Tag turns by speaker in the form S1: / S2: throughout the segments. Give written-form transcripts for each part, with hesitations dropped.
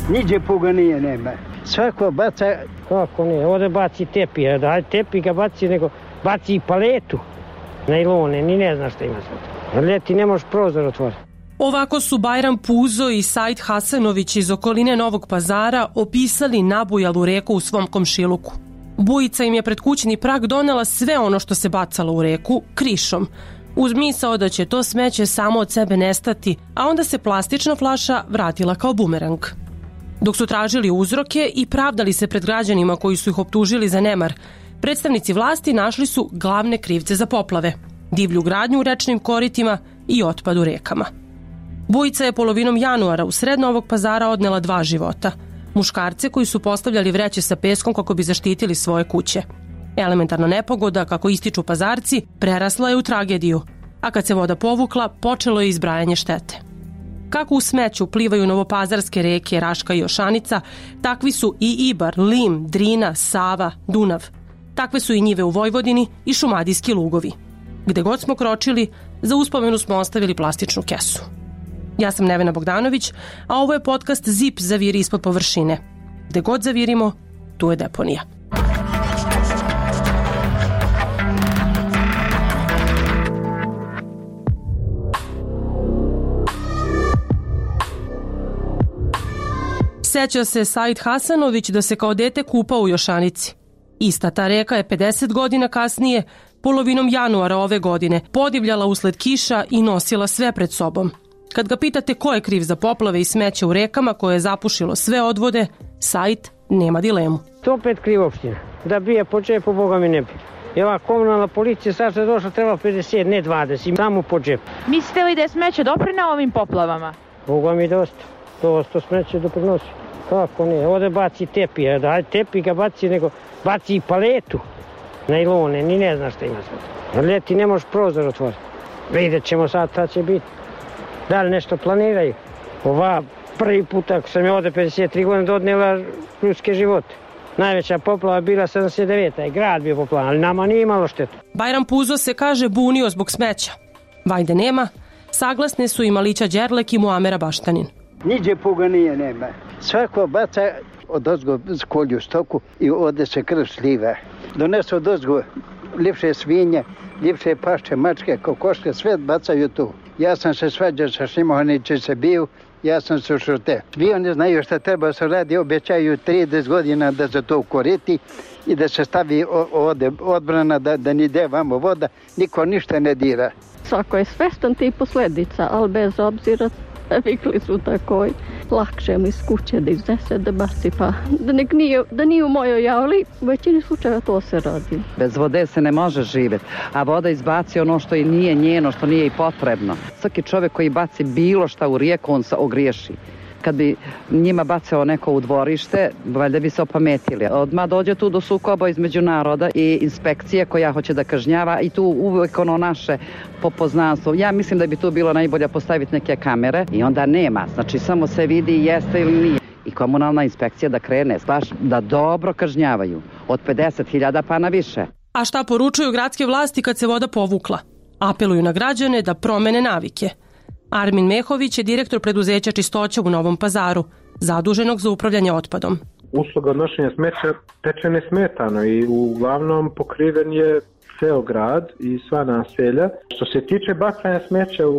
S1: Niđe puga nije, nema. Svako baca...
S2: Kako nije, ovdje baci tepi, daj tepi ga baci, nego baci i paletu. Najlone, ni ne zna šta ima sad. Ljeti ne možeš prozor otvoriti.
S3: Ovako su Bajram Puzo i Said Hasanović iz okoline Novog Pazara opisali nabujalu reku u svom komšiluku. Bujica im je pred kućni prag donela sve ono što se bacalo u reku krišom, uz misao da će to smeće samo od sebe nestati, a onda se plastična flaša vratila kao bumerang. Dok su tražili uzroke i pravdali se pred građanima koji su ih optužili za nemar, predstavnici vlasti našli su glavne krivce za poplave, divlju gradnju u rečnim koritima i otpad u rekama. Bujica je polovinom januara u sred Novog Pazara odnela 2 života. Muškarce koji su postavljali vreće sa peskom kako bi zaštitili svoje kuće. Elementarna nepogoda, kako ističu Pazarci, prerasla je u tragediju, a kad se voda povukla, počelo je izbrajanje štete. Kako u smeću plivaju novopazarske reke Raška i Ošanica, takvi su i Ibar, Lim, Drina, Sava, Dunav. Takve su i njive u Vojvodini i šumadijski lugovi. Gde god smo kročili, za uspomenu smo ostavili plastičnu kesu. Ja sam Nevena Bogdanović, a ovo je podcast ZIP zaviri ispod površine. Gde god zavirimo, tu je deponija. Seća se Said Hasanović da se kao dete kupao u Jošanici. Ista ta reka je 50 godina kasnije, polovinom januara ove godine, podivljala usled kiša i nosila sve pred sobom. Kad ga pitate ko je kriv za poplave i smeće u rekama koje je zapušilo sve odvode, Said nema dilemu.
S2: To opet kriv opština. Da bije po džepu, Boga mi ne bi. I ova komunalna policija sad što je došla treba 50, ne 20, samo po džepu.
S4: Mislite li da je smeće doprineo ovim poplavama?
S2: Boga mi dosta smeće doprinosi. Kako nije, ovdje baci tepi, daj tepi ga baci, nego baci i paletu. Najlone, ni ne zna šta ima sad. Ljeti ne možeš prozor otvoriti. Vidjet ćemo sad šta će biti. Da li nešto planiraju? Ova prvi put ako sam je ovdje 53 godine dodnela ljudske živote. Najveća poplava bila 79. je grad bio poplavan, ali nama nije imalo štetu.
S3: Bajram Puzo se kaže bunio zbog smeća. Vajde nema, saglasne su i Malića Đerlek i Muamera Baštanin.
S1: Niđe puga nije, nema. Svako baca odozgo kolju stoku i ovdje se krv sliva. Donesu odozgo ljepše svinje, ljepše pašče, mačke, kokoške, sve bacaju tu. Ja sam se svađao sa Šimohaniće se bio, ja sam se šute. Vi oni znaju šta treba se radi, obećaju 30 godina da se to koriti i da se stavi odbrana da ni ide vamo voda, niko ništa ne dira.
S5: Svako je svestan tih posljedica, ali bez obzira vikli su takoj. Lakše mi iz kuće da iznese, da baci, pa da nije u mojoj javli, u većini slučajeva to se radi.
S6: Bez vode se ne može živjeti, a voda izbaci ono što i nije njeno, što nije i potrebno. Svaki čovjek koji baci bilo šta u rijeku, on se ogriješi. Kad bi njima bacao neko u dvorište, valjda bi se opametili. Odmah dođe tu do sukoba između naroda i inspekcije koja hoće da kažnjava i tu uvijek ono naše popoznanstvo. Ja mislim da bi tu bilo najbolje postaviti neke kamere i onda nema. Znači samo se vidi jeste ili nije. I komunalna inspekcija da krene, baš da dobro kažnjavaju. Od 50.000 pa na više.
S3: A šta poručuju gradske vlasti kad se voda povukla? Apeluju na građane da promene navike. Armin Mehović je direktor preduzeća Čistoća u Novom Pazaru, zaduženog za upravljanje otpadom.
S7: Usluga odnošenja smeća teče nesmetano i uglavnom pokriven je ceo grad i sva naselja. Što se tiče bacanja smeća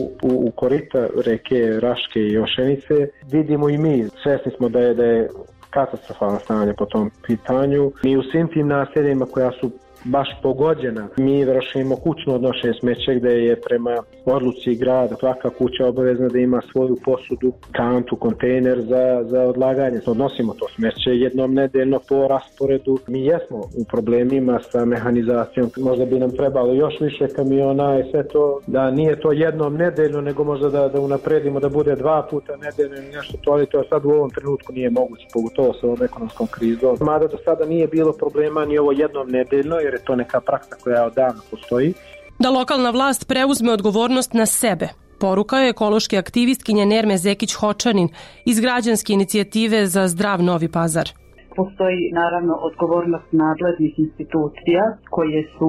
S7: u korita reke Raške i Ošenice, vidimo i mi, svesni smo da je katastrofalno stanje po tom pitanju. Mi u svim tim naseljima koja su baš pogođena. Mi vršimo kućno odnošenje smeća gde je prema odluci grada svaka kuća obavezna da ima svoju posudu, kantu, kontejner za odlaganje. Odnosimo to smeće jednom nedeljno po rasporedu. Mi jesmo u problemima sa mehanizacijom. Možda bi nam trebalo još više kamiona i sve to, da nije to jednom nedeljno, nego možda da unapredimo da bude 2 puta nedeljno ili nešto to, ali to sad u ovom trenutku nije moguće, pogotovo sa ovom ekonomskom krizom. Mada do sada nije bilo problema ni ovo jednom nedeljno, jer je to neka praksa koja odavno postoji.
S3: Da lokalna vlast preuzme odgovornost na sebe, poruka je ekološke aktivistkinje Nerme Zekić-Hočanin iz građanske inicijative za zdrav Novi Pazar.
S8: Postoji naravno odgovornost nadležnih institucija koje su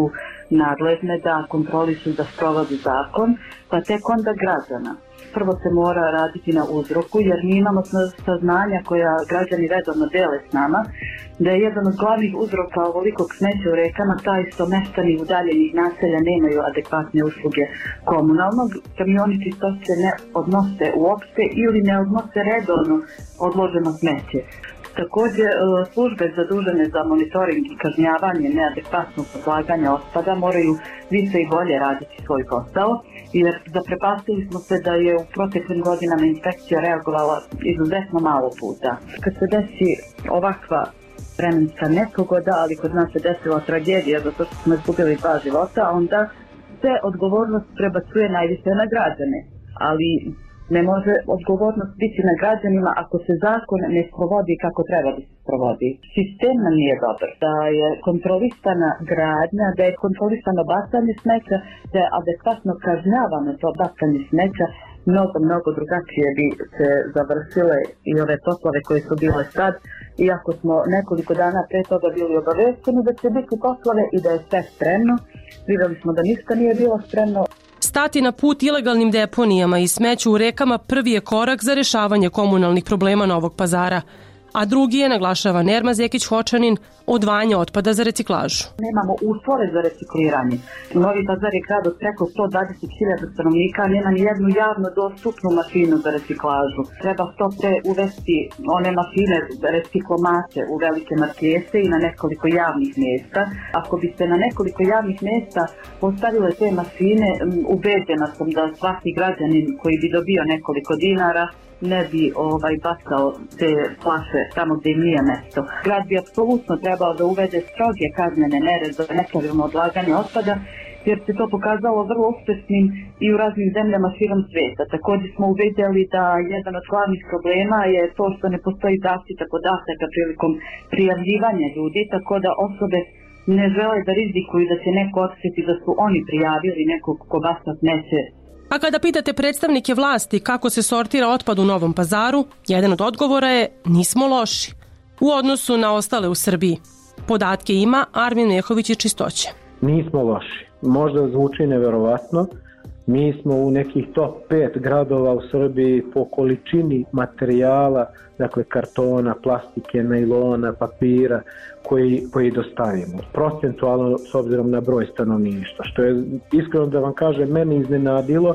S8: nadležne da kontrolišu da sprovode zakon, pa tek onda građana. Prvo se mora raditi na uzroku, jer mi imamo saznanja koja građani redovno dele s nama, da je jedan od glavnih uzroka ovolikog smeća u rekama taj što meštani udaljenih naselja nemaju adekvatne usluge komunalnog, kamioni čistoće ne odnose uopšte ili ne odnose redovno odloženo smeće. Također, službe zadužene za monitoring i kažnjavanje neadekvatnog odlaganja otpada moraju više i bolje raditi svoj posao, jer zaprepastili smo se da je u proteklim godinama inspekcija reagovala izuzetno malo puta. Kad se desi ovakva vremenska nepogoda, ali kod nas se desila tragedija zato što smo izgubili 2 života, onda se odgovornost prebacuje najviše na građane, ali ne može odgovornost biti na građanima ako se zakon ne sprovodi kako treba da se sprovodi. Sistem nam nije dobar, da je kontrolisana gradnja, da je kontrolisano bacanje smeća, da je adekvatno kažnjavano to bacanje smeća, mnogo drugačije bi se završile i ove poplave koje su bile sad, iako smo nekoliko dana pre toga bili obavešteni da će biti poplave i da je sve spremno. Videli smo da ništa nije bilo spremno.
S3: Stati na put ilegalnim deponijama i smeću u rekama prvi je korak za rešavanje komunalnih problema Novog Pazara, a drugi je, naglašava Nerma Zekić-Hočanin, odvajanje otpada za reciklažu.
S8: Nemamo uslove za recikliranje. Novi Pazar je grad od preko 120.000 stanovnika, nema ni jednu javno dostupnu mašinu za reciklažu. Treba što pre uvesti one mašine, reciklomate u velike markete i na nekoliko javnih mjesta. Ako bi se na nekoliko javnih mjesta postavile te mašine, ubeđena sam da svaki građanin koji bi dobio nekoliko dinara ne bi bacao te flaše tamo gdje im nije mesto. Grad bi apsolutno trebao da uvede stroge kaznene mere za nepravilno odlaganje otpada, jer se to pokazalo vrlo uspešnim i u raznim zemljama širom svijeta. Također smo uvidjeli da jedan od glavnih problema je to što ne postoji zaštita podataka prilikom prijavljivanja ljudi, tako da osobe ne žele da rizikuju da će neko otkriti da su oni prijavili nekog ko baca smeće.
S3: A kada pitate predstavnike vlasti kako se sortira otpad u Novom Pazaru, jedan od odgovora je nismo loši u odnosu na ostale u Srbiji. Podatke ima Armin Mehović iz Čistoće.
S7: Nismo loši. Možda zvuči neverovatno. Mi smo u nekih top 5 gradova u Srbiji po količini materijala, dakle kartona, plastike, najlona, papira koji dostavimo. Procentualno s obzirom na broj stanovništva, što je iskreno da vam kažem meni iznenadilo,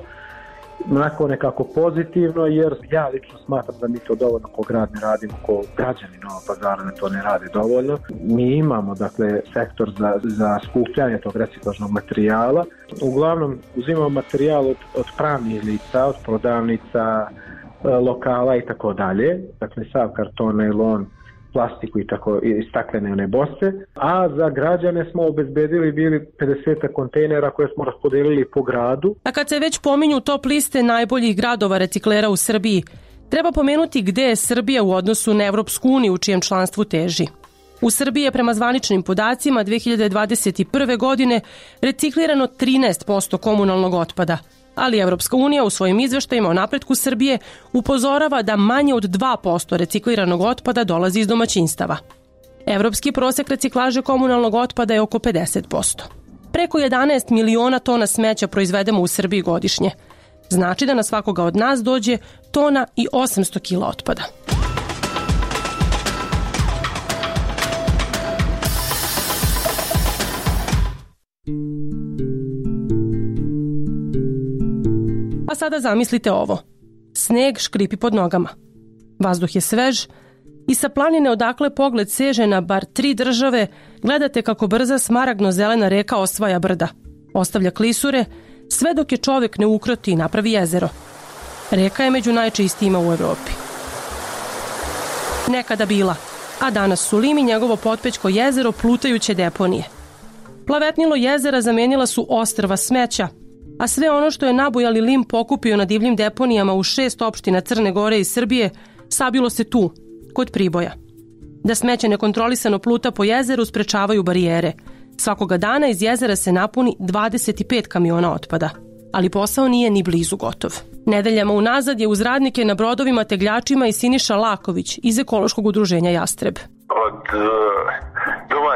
S7: onako nekako pozitivno, jer ja lično smatram da mi to dovoljno ko grad ne radimo, ko građani Novog Pazara da to ne rade dovoljno. Mi imamo dakle sektor za skupljanje tog reciklažnog materijala. Uglavnom uzimamo materijal od pravnih lica, od prodavnica, lokala i tako dalje. Dakle sav karton, najlon, plastiku i staklene one boce, a za građane smo obezbedili bili 50 kontejnera koje smo raspodelili po gradu.
S3: A kad se već pominju top liste najboljih gradova reciklera u Srbiji, treba pomenuti gde je Srbija u odnosu na Evropsku uniju u čijem članstvu teži. U Srbiji je prema zvaničnim podacima 2021. godine reciklirano 13% komunalnog otpada, ali Evropska unija u svojim izveštajima o napretku Srbije upozorava da manje od 2% recikliranog otpada dolazi iz domaćinstava. Evropski prosek reciklaže komunalnog otpada je oko 50%. Preko 11 miliona tona smeća proizvedemo u Srbiji godišnje. Znači da na svakoga od nas dođe tona i 800 kila otpada. A sada zamislite ovo. Sneg škripi pod nogama. Vazduh je svež i sa planine odakle pogled seže na bar 3 države gledate kako brza smaragdno-zelena reka osvaja brda. Ostavlja klisure sve dok je čovjek ne ukroti i napravi jezero. Reka je među najčistijima u Evropi. Nekada bila, a danas su Lim i njegovo potpećko jezero plutajuće deponije. Plavetnilo jezera zamenila su ostrva smeća, a sve ono što je nabujali Lim pokupio na divljim deponijama u 6 opština Crne Gore i Srbije sabilo se tu, kod Priboja. Da smeće nekontrolisano pluta po jezeru sprečavaju barijere. Svakoga dana iz jezera se napuni 25 kamiona otpada, ali posao nije ni blizu gotov. Nedeljama unazad je uz radnike na brodovima tegljačima i Siniša Laković iz ekološkog udruženja Jastreb.
S9: Od domaće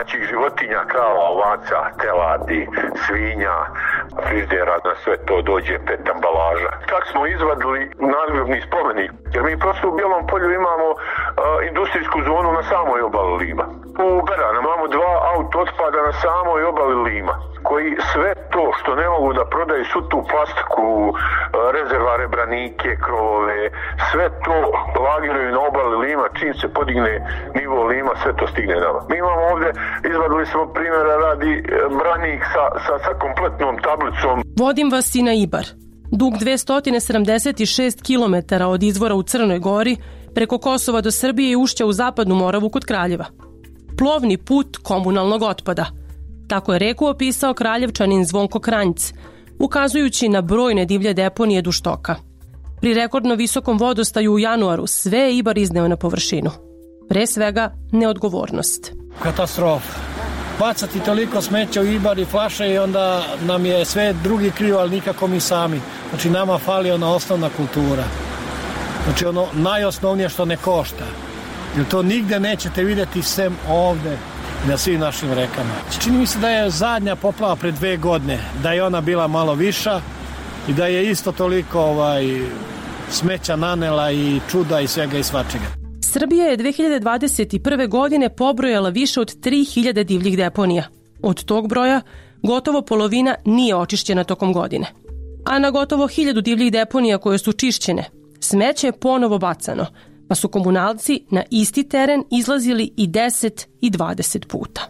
S9: domaćih životinja, krava, ovaca, teladi, svinja, frižidera, na sve to dođe PET ambalaža. Tako smo izvadili nadgrobni spomenik, jer mi prosto u Bijelom Polju imamo industrijsku zonu na samoj obali Lima. U Berana imamo 2 auto otpada na samoj obali Lima, koji sve to što ne mogu da prodaju, svu tu plastiku, rezervare, branike, krovove, sve to lagiraju na obali Lima, čim se podigne nivo Lima, sve to stigne nama. Mi imamo ovdje, izvadili smo primjera radi branik sa kompletnom tablicom.
S3: Vodim vas i na Ibar. Dug 276 km od izvora u Crnoj Gori, preko Kosova do Srbije i ušća u Zapadnu Moravu kod Kraljeva. Plovni put komunalnog otpada. Tako je reku opisao Kraljevčanin Zvonko Kranjc, ukazujući na brojne divlje deponije duž toka. Pri rekordno visokom vodostaju u januaru sve je Ibar izneo na površinu. Pre svega, neodgovornost.
S10: Katastrofa. Bacati toliko smeća u Ibar i flaše i onda nam je sve drugi kriv, ali nikako mi sami. Znači nama fali ona osnovna kultura. Znači ono najosnovnije što ne košta. Jer to nigde nećete vidjeti sem ovde na svim našim rekama. Čini mi se da je zadnja poplava pred 2 godine, da je ona bila malo viša i da je isto toliko smeća nanela i čuda i svega i svačega.
S3: Srbija je 2021. godine pobrojala više od 3000 divljih deponija. Od tog broja gotovo polovina nije očišćena tokom godine. A na gotovo 1000 divljih deponija koje su čišćene, smeće je ponovo bacano, pa su komunalci na isti teren izlazili i 10 i 20 puta.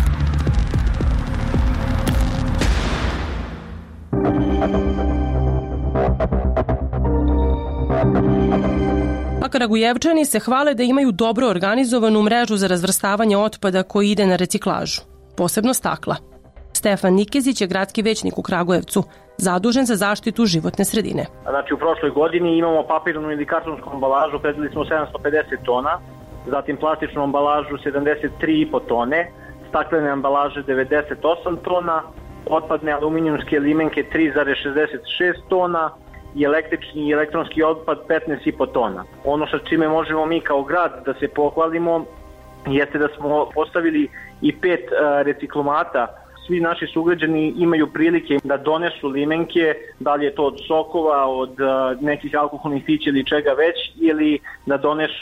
S3: A Kragujevčani se hvale da imaju dobro organizovanu mrežu za razvrstavanje otpada koji ide na reciklažu, posebno stakla. Stefan Nikezić je gradski većnik u Kragujevcu, zadužen za zaštitu životne sredine.
S11: Znači u prošloj godini imamo papirnu ili kartonsku ambalažu, predvideli smo 750 tona, zatim plastičnu ambalažu 73,5 tone, staklene ambalaže 98 tona, otpadne aluminijumske limenke 3,66 tona i električni i elektronski otpad 15,5 tona. Ono sa čime možemo mi kao grad da se pohvalimo jeste da smo postavili i 5 reciklomata. Svi naši sugrađani imaju prilike da donesu limenke, da li je to od sokova, od nekih alkoholnih pića ili čega već, ili da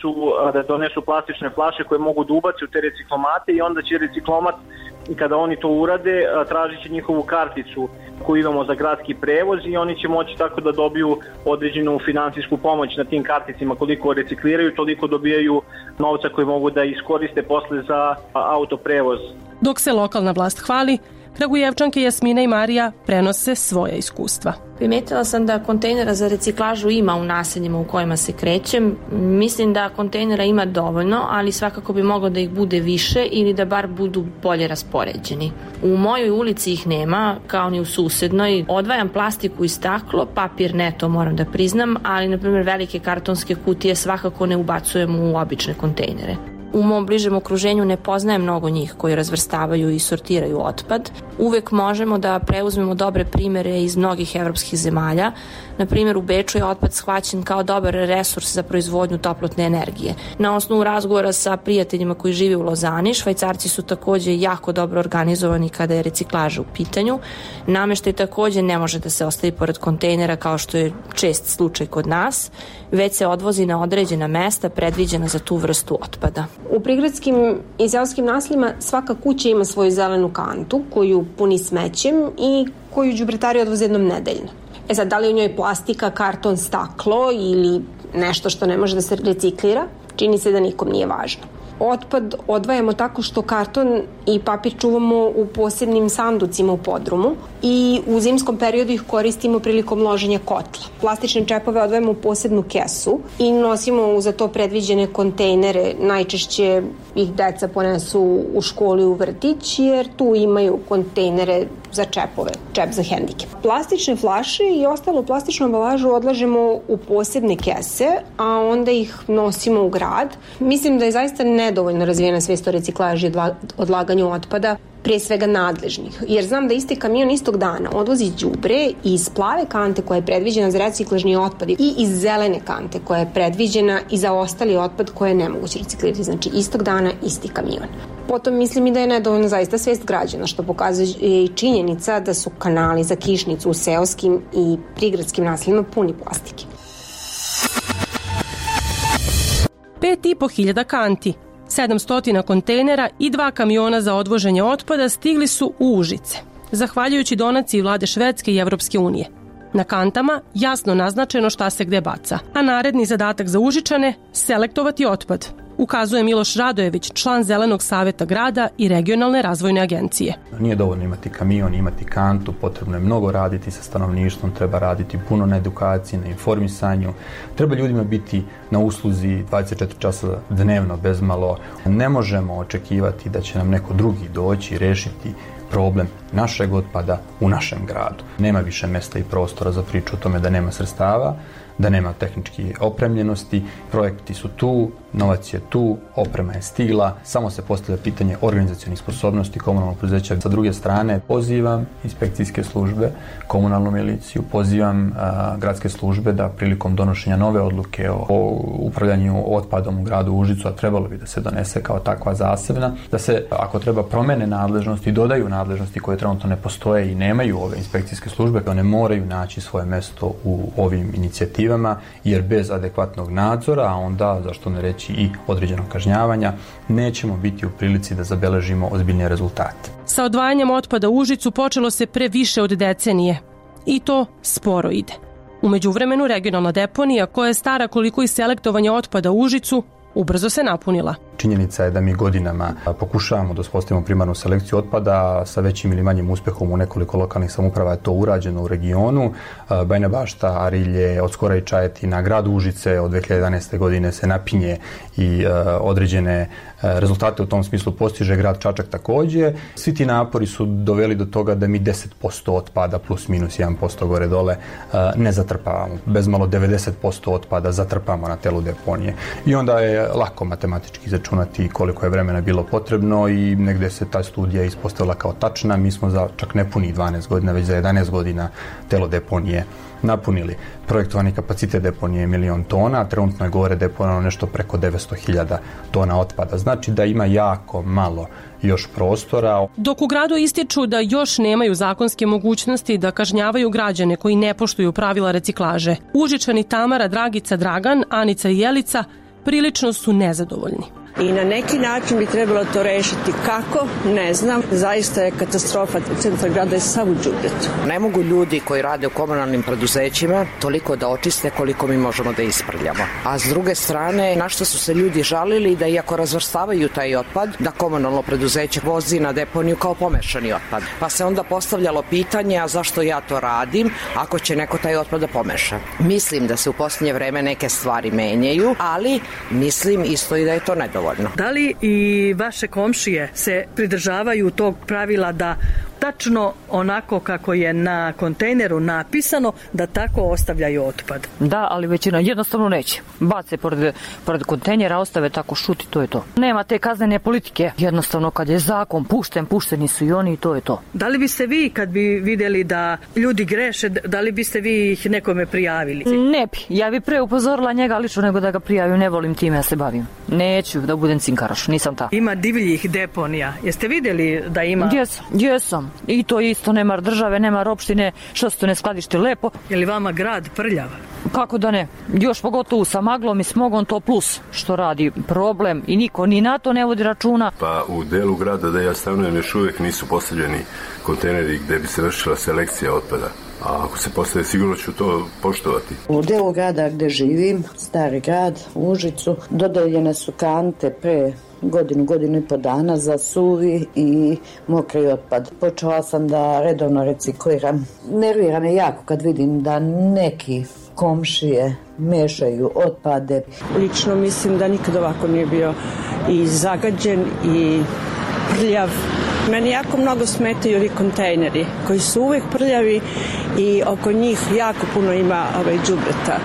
S11: donesu plastične flaše koje mogu da ubace u te reciklomate i onda će reciklomat, kada oni to urade, tražit će njihovu karticu koju imamo za gradski prevoz i oni će moći tako da dobiju određenu finansijsku pomoć na tim karticima. Koliko recikliraju, toliko dobijaju novca koji mogu da iskoriste posle za autoprevoz.
S3: Dok se lokalna vlast hvali, Kragujevčanke Jasmina i Marija prenose svoja iskustva.
S12: Primetila sam da kontejnera za reciklažu ima u naseljima u kojima se krećem. Mislim da kontejnera ima dovoljno, ali svakako bi moglo da ih bude više ili da bar budu bolje raspoređeni. U mojoj ulici ih nema, kao ni u susednoj. Odvajam plastiku i staklo, papir ne, to moram da priznam, ali na primjer velike kartonske kutije svakako ne ubacujem u obične kontejnere. U mom bližem okruženju ne poznajem mnogo njih koji razvrstavaju i sortiraju otpad. Uvek možemo da preuzmemo dobre primere iz mnogih evropskih zemalja. Na primjer, u Beču je otpad shvaćen kao dobar resurs za proizvodnju toplotne energije. Na osnovu razgovora sa prijateljima koji žive u Lozani, Švajcarci su takođe jako dobro organizovani kada je reciklaža u pitanju. Nameštaj takođe ne može da se ostavi pored kontejnera kao što je čest slučaj kod nas, već se odvozi na određena mesta predviđena za tu vrstu otpada.
S13: U prigradskim i seoskim naseljima svaka kuća ima svoju zelenu kantu koju puni smećem i koju đubretari odvoze jednom nedeljno. Sad, da li u njoj plastika, karton, staklo ili nešto što ne može da se reciklira, čini se da nikom nije važno. Otpad odvajamo tako što karton i papir čuvamo u posebnim sanducima u podrumu i u zimskom periodu ih koristimo prilikom loženja kotla. Plastične čepove odvajamo u posebnu kesu i nosimo za to predviđene kontejnere. Najčešće ih deca ponesu u školu i u vrtić jer tu imaju kontejnere za čepove, čep za hendikep. Plastične flaše i ostalu plastičnu ambalažu odlažemo u posebne kese, a onda ih nosimo u grad. Mislim da je zaista nedovoljno razvijena svijest o reciklaži i odlaganju otpada, prije svega nadležnih. Jer znam da isti kamion istog dana odvozi đubre iz plave kante koja je predviđena za reciklažni otpad i iz zelene kante koja je predviđena i za ostali otpad koje je nemoguće reciklirati. Znači istog dana isti kamion. Potom mislim i da je nedovoljno zaista svest građana, što pokazuje i činjenica da su kanali za kišnicu u seoskim i prigradskim naseljima puni plastike.
S3: 5.500 kanti, 700 kontejnera i 2 kamiona za odvoženje otpada stigli su u Užice, zahvaljujući donaciji vlade Švedske i Evropske unije. Na kantama jasno naznačeno šta se gde baca, a naredni zadatak za Užičane – selektovati otpad, ukazuje Miloš Radojević, član Zelenog saveta grada i regionalne razvojne agencije.
S14: Nije dovoljno imati kamion, imati kantu, potrebno je mnogo raditi sa stanovništvom, treba raditi puno na edukaciji, na informisanju, treba ljudima biti na usluzi 24 časa dnevno bezmalo. Ne možemo očekivati da će nam neko drugi doći i rešiti problem našeg otpada u našem gradu. Nema više mesta i prostora za priču o tome da nema sredstava, da nema tehničke opremljenosti, projekti su tu, novac je tu, oprema je stigla, samo se postavlja pitanje organizacionih sposobnosti komunalnog preduzeća. Sa druge strane, pozivam inspekcijske službe, komunalnu miliciju, pozivam gradske službe da prilikom donošenja nove odluke o upravljanju otpadom u gradu Užicu, a trebalo bi da se donese kao takva zasebna, da se, ako treba, promene nadležnosti, dodaju nadležnosti koje trenutno ne postoje i nemaju ove inspekcijske službe, one moraju naći svoje mesto u ovim inicijativama, jer bez adekvatnog nadzora, a onda, zašto ne reći, i određenog kažnjavanja, nećemo biti u prilici da zabeležimo ozbiljne rezultate.
S3: Sa odvajanjem otpada u Užicu počelo se pre više od decenije i to sporo ide. U međuvremenu regionalna deponija, koja je stara koliko i selektovanje otpada u Užicu, ubrzo se napunila.
S14: Činjenica je da mi godinama pokušavamo da uspostavimo primarnu selekciju otpada sa većim ili manjim uspehom. U nekoliko lokalnih samouprava je to urađeno u regionu. Bajina Bašta, Arilje, od skora i Čajetina, grad Užice od 2011. godine se napinje i određene rezultate u tom smislu postiže, grad Čačak takođe. Svi ti napori su doveli do toga da mi 10% otpada plus minus 1% gore dole ne zatrpavamo. Bezmalo 90% otpada zatrpamo na telu deponije. I onda je lako matematički izračunati koliko je vremena bilo potrebno i negde se ta studija ispostavila kao tačna. Mi smo za čak ne punih 12 godina, već za 11 godina telo deponije napunili. Projektovani kapacitet deponije je 1 milion tona, a trenutno je gore deponovano nešto preko 900.000 tona otpada. Znači da ima jako malo još prostora.
S3: Dok u gradu ističu da još nemaju zakonske mogućnosti da kažnjavaju građane koji ne poštuju pravila reciklaže, Užičani Tamara, Dragica, Dragan, Anica i Jelica prilično su nezadovoljni.
S15: I na neki način bi trebalo to rešiti. Kako? Ne znam. Zaista je katastrofa. Centar grada je sav u đubretu.
S16: Ne mogu ljudi koji rade u komunalnim preduzećima toliko da očiste koliko mi možemo da isprljamo. A s druge strane, na što su se ljudi žalili da iako razvrstavaju taj otpad, da komunalno preduzeće vozi na deponiju kao pomešani otpad. Pa se onda postavljalo pitanje, a zašto ja to radim ako će neko taj otpad da pomeša? Mislim da se u posljednje vreme neke stvari menjaju, ali mislim isto i da je to nedovoljno.
S17: Da li i vaše komšije se pridržavaju tog pravila da tačno onako kako je na kontejneru napisano da tako ostavljaju otpad?
S18: Da, ali većina jednostavno neće. Bace pored kontejnera, ostave tako, šuti, to je to. Nema te kaznene politike. Jednostavno kad je zakon pušteni su i oni i to je to.
S17: Da li biste vi, kad bi vidjeli da ljudi greše, da li biste vi ih nekome prijavili?
S18: Ne bi. Ja bi pre upozorila njega lično nego da ga prijavim. Ne volim time da se bavim. Neću da budem cinkaroš, nisam ta.
S17: Ima divljih deponija. Jeste vidjeli da ima?
S18: Jesam. I to isto, nema države, nema opštine, što se to ne skladišti lepo.
S17: Je li vama grad prljav?
S18: Kako da ne? Još pogotovo sa maglom i smogom, to plus što radi problem i niko ni na to ne vodi računa.
S19: Pa u delu grada da ja stanujem još uvijek nisu postavljeni kontejneri gde bi se vršila selekcija otpada. A ako se postave, sigurno ću to poštovati.
S20: U delu grada gde živim, stari grad, u Užicu, dodeljene su kante pre godinu i po dana za suvi i mokri otpad. Počela sam da redovno recikliram. Nervira me jako kad vidim da neki komšije mešaju otpade.
S15: Lično mislim da nikad ovako nije bio i zagađen i prljav. Meni jako mnogo smetaju ovi kontejneri koji su uvijek prljavi i oko njih jako puno ima đubreta.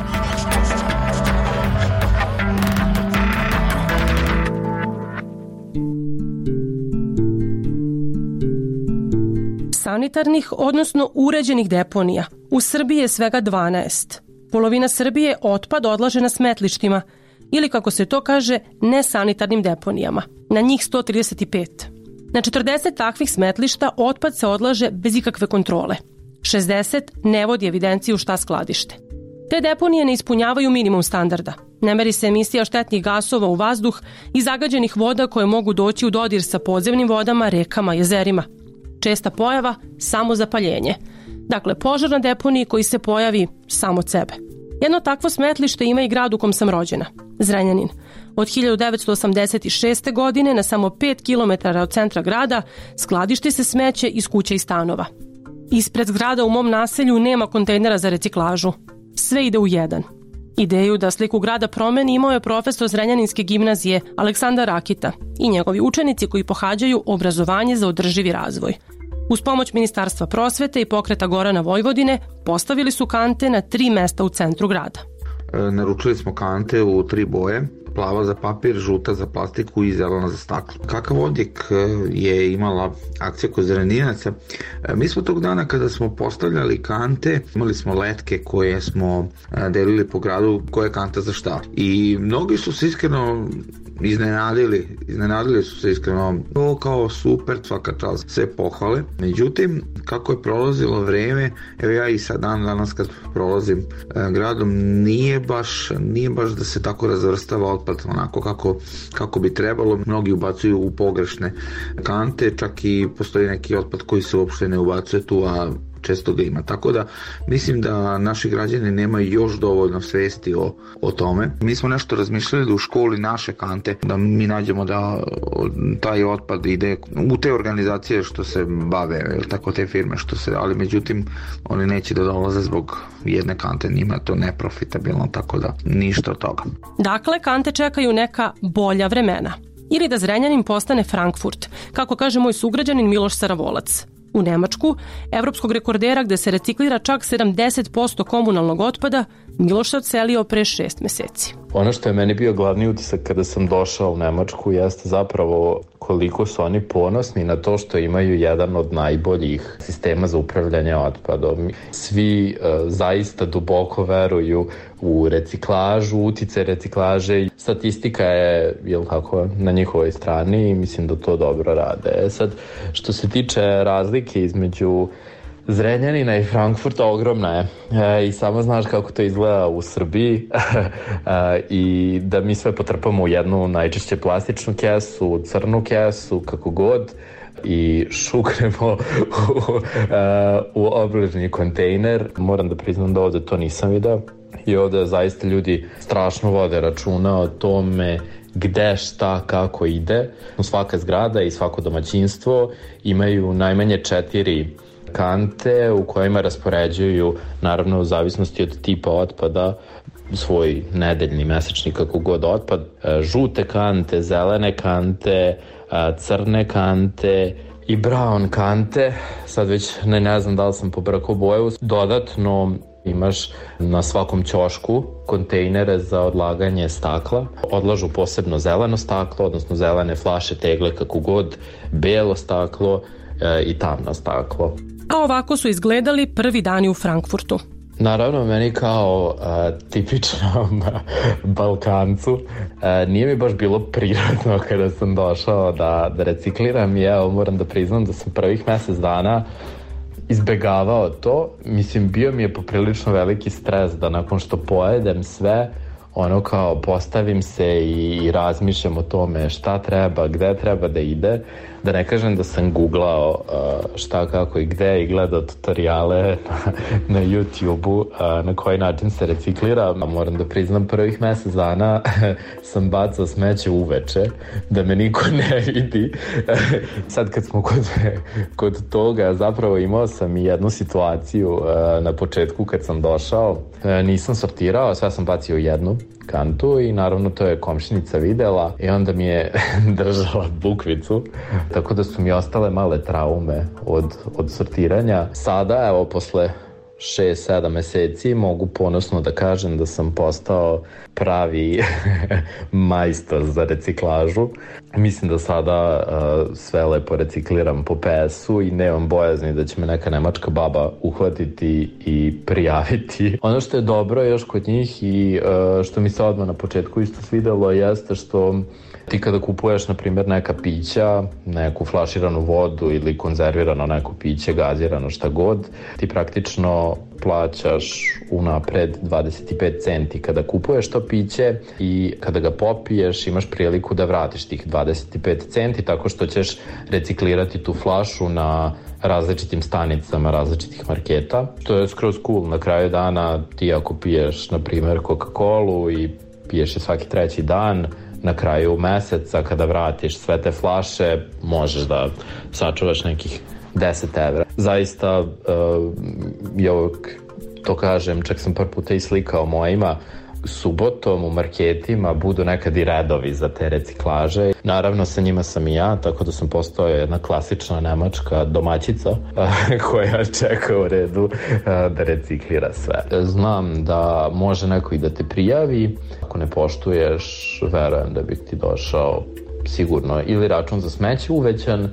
S3: Sanitarnih, odnosno uređenih deponija u Srbiji je svega 12. Polovina Srbije otpad odlaže na smetlištima, ili kako se to kaže, nesanitarnim deponijama, na njih 135. Na 40 takvih smetlišta otpad se odlaže bez ikakve kontrole. 60 ne vodi evidenciju šta skladište. Te deponije ne ispunjavaju minimum standarda. Ne meri se emisija štetnih gasova u vazduh i zagađenih voda koje mogu doći u dodir sa podzemnim vodama, rekama, jezerima. Česta pojava, samo zapaljenje. Dakle, požar na deponiji koji se pojavi sam od sebe. Jedno takvo smetlište ima i grad u kom sam rođena, Zrenjanin. Od 1986. godine na samo 5 km od centra grada skladišti se smeće iz kuća i stanova. Ispred zgrada u mom naselju nema kontejnera za reciklažu. Sve ide u jedan. Ideju da sliku grada promeni imao je profesor Zrenjaninske gimnazije Aleksandar Rakita i njegovi učenici koji pohađaju obrazovanje za održivi razvoj. Uz pomoć Ministarstva prosvete i Pokreta Gorana Vojvodine postavili su kante na 3 mesta u centru grada.
S21: Naručili smo kante u 3 boje, plava za papir, žuta za plastiku i zelena za staklo. Kakav odjek je imala akcija kod Zrenjaninaca? Mi smo tog dana kada smo postavljali kante, imali smo letke koje smo delili po gradu, koja je kanta za šta. I mnogi su se iskreno iznenadili su se iskreno, to kao super, svaka čast, sve pohvale. Međutim, kako je prolazilo vreme, evo ja i sad danas kad prolazim gradom, nije baš da se tako razvrstava otpad onako kako bi trebalo. Mnogi ubacuju u pogrešne kante, čak i postoji neki otpad koji se uopšte ne ubacuje tu, a često ga ima. Tako da mislim da naši građani nemaju još dovoljno svesti o tome. Mi smo nešto razmišljali da u školi naše kante, da mi nađemo da taj otpad ide u te organizacije što se bave, tako te firme što se, ali međutim oni neće da dolaze zbog jedne kante, njima to neprofitabilno, tako da ništa od toga.
S3: Dakle, kante čekaju neka bolja vremena. Ili da Zrenjanin postane Frankfurt, kako kaže moj sugrađanin Miloš Saravolac. U Nemačku, evropskog rekordera gde se reciklira čak 70% komunalnog otpada, Miloš se odselio pre 6 meseci.
S22: Ono što je meni bio glavni utisak kada sam došao u Nemačku jeste zapravo koliko su oni ponosni na to što imaju jedan od najboljih sistema za upravljanje otpadom. Svi zaista duboko veruju u reciklažu, uticaj reciklaže. Statistika je, na njihovoj strani i mislim da to dobro rade. Sad, što se tiče razlike između Zrenjanina i Frankfurta, ogromna je. I samo znaš kako to izgleda u Srbiji i da mi sve potrpamo u jednu najčešće plastičnu kesu, crnu kesu, kako god, i šuknemo u obližnji kontejner. Moram da priznam da ovde to nisam video i ovde zaista ljudi strašno vode računa o tome gde, šta, kako ide. Svaka zgrada i svako domaćinstvo imaju najmanje 4 kante u kojima raspoređuju, naravno u zavisnosti od tipa otpada, svoj nedeljni, mesečni, kako god otpad, žute kante, zelene kante, crne kante i brown kante. Sad već ne znam da li sam pobrkao boju. Dodatno imaš na svakom ćošku kontejnere za odlaganje stakla. Odlažu posebno zeleno staklo, odnosno zelene flaše, tegle, kako god, belo staklo i tamno staklo.
S3: A ovako su izgledali prvi dani u Frankfurtu.
S22: Naravno, meni kao tipičnom Balkancu nije mi baš bilo prirodno kada sam došao da recikliram i evo moram da priznam da sam prvih mesec dana izbegavao to. Mislim, bio mi je poprilično veliki stres da nakon što pojedem sve, ono kao postavim se i razmišljam o tome šta treba, gde treba da ide. Da ne kažem da sam googlao šta, kako i gde i gledao tutoriale na YouTube-u na koji način se reciklira. Moram da priznam, prvih mesec dana sam bacao smeće uveče da me niko ne vidi. Sad kad smo kod toga, zapravo imao sam i jednu situaciju na početku kad sam došao. Nisam sortirao, sve sam bacio u jednu kantu i naravno to je komšinica videla i onda mi je držala bukvicu, tako da su mi ostale male traume od sortiranja. Sada, evo, posle 6-7 meseci mogu ponosno da kažem da sam postao pravi majstor za reciklažu. Mislim da sada sve lepo recikliram po PS-u i nemam bojazni da će me neka nemačka baba uhvatiti i prijaviti. Ono što je dobro još kod njih i što mi se odmah na početku isto svidelo jeste što ti kada kupuješ, na primjer, neka pića, neku flaširanu vodu ili konzervirano neko piće, gazirano, šta god, ti praktično plaćaš unapred 25 centi kada kupuješ to piće i kada ga popiješ imaš priliku da vratiš tih 25 centi tako što ćeš reciklirati tu flašu na različitim stanicama, različitih marketa. To je skroz cool. Na kraju dana ti ako piješ, na primjer, Coca-Colu i piješ je svaki treći dan, na kraju meseca kada vratiš sve te flaše možeš da sačuvaš nekih 10 evra. Zaista ja uvijek to kažem, čak sam par puta i slikao mojima, subotom u marketima budu nekad i redovi za te reciklaže. Naravno sa njima sam i ja, tako da sam postao jedna klasična nemačka domaćica koja čeka u redu da reciklira sve. Znam da može neko i da te prijavi, ako ne poštuješ, verujem da bih ti došao sigurno ili račun za smeće uvećan